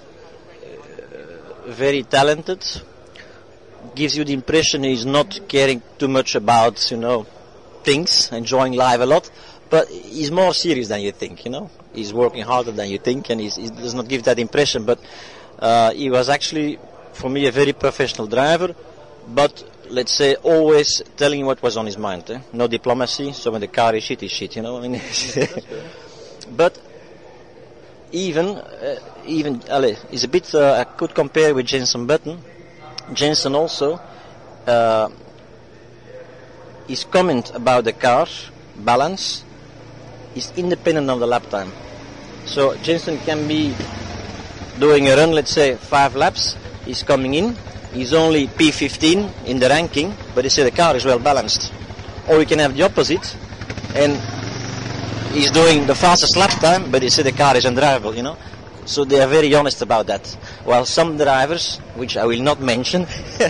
very talented. Gives you the impression he's not caring too much about, you know, things, enjoying life a lot. But he's more serious than you think, you know. He's working harder than you think, and he's, he does not give that impression. But uh, he was actually, for me, a very professional driver. But let's say always telling what was on his mind. Eh? No diplomacy. So when the car is shit, is shit. You know. I mean. But even, uh, even, allez, is a bit. Uh, I could compare with Jenson Button. Jenson also, uh, his comment about the car balance is independent of the lap time. So Jenson can be doing a run, let's say five laps. is coming in. He's only P fifteen in the ranking, but they say the car is well balanced. Or you can have the opposite, and he's doing the fastest lap time, but they say the car is undrivable, you know. So they are very honest about that. While some drivers, which I will not mention...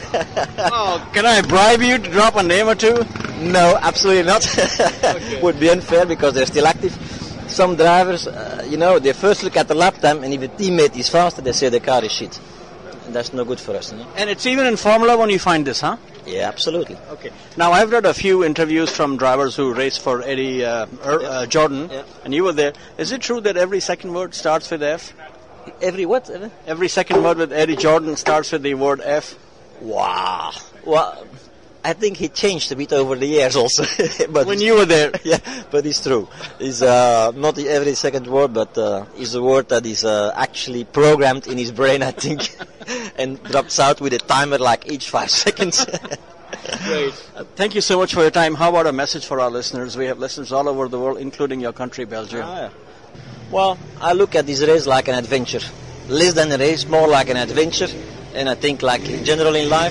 Oh, can I bribe you to drop a name or two? No, absolutely not. Okay. Would be unfair because they're still active. Some drivers, uh, you know, they first look at the lap time, and if the teammate is faster, they say the car is shit. And that's no good for us, you know? And it's even in Formula One you find this, huh? Yeah, absolutely. Okay. Now, I've read a few interviews from drivers who race for Eddie uh, er, Yeah. uh, Jordan, Yeah. and you were there. Is it true that every second word starts with F? Every what? Every? Every second word with Eddie Jordan starts with the word F? Wow. Well, I think he changed a bit over the years also. But When you were there. Yeah, but it's true. It's uh, not the every second word, but uh, it's a word that is uh, actually programmed in his brain, I think, and drops out with a timer like each five seconds. Great. Uh, thank you so much for your time. How about a message for our listeners? We have listeners all over the world, including your country, Belgium. Ah, yeah. Well, I look at this race like an adventure. Less than a race, more like an adventure. And I think like in general in life,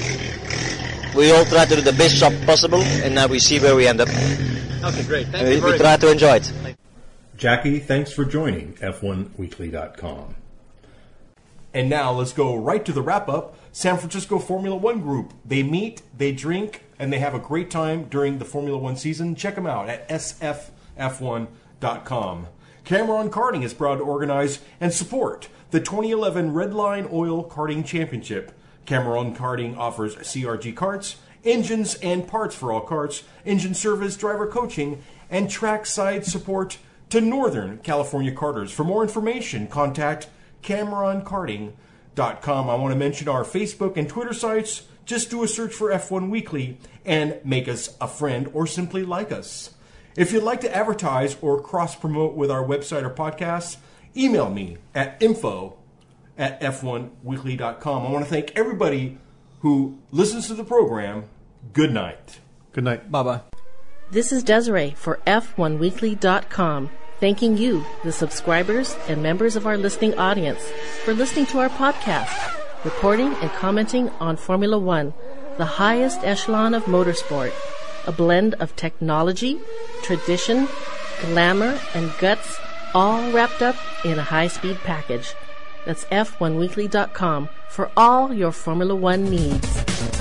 we all try to do the best job possible, and now we see where we end up. Okay, great. Thank And we, you very we try much. to enjoy it. Jackie, thanks for joining F one weekly dot com. And now let's go right to the wrap-up. San Francisco Formula One Group. They meet, they drink, and they have a great time during the Formula One season. Check them out at S F F one dot com. Cameron Karting is proud to organize and support the twenty eleven Redline Oil Karting Championship. Cameron Karting offers C R G karts, engines and parts for all karts, engine service, driver coaching, and trackside support to Northern California karters. For more information, contact Cameron Karting dot com. I want to mention our Facebook and Twitter sites. Just do a search for F one Weekly and make us a friend or simply like us. If you'd like to advertise or cross-promote with our website or podcasts, email me at info at F one weekly dot com. I want to thank everybody who listens to the program. Good night. Good night. Bye-bye. This is Desiree for F one weekly dot com, thanking you, the subscribers and members of our listening audience, for listening to our podcast, reporting and commenting on Formula One, the highest echelon of motorsport, a blend of technology, tradition, glamour, and guts, all wrapped up in a high-speed package. That's F one weekly dot com for all your Formula One needs.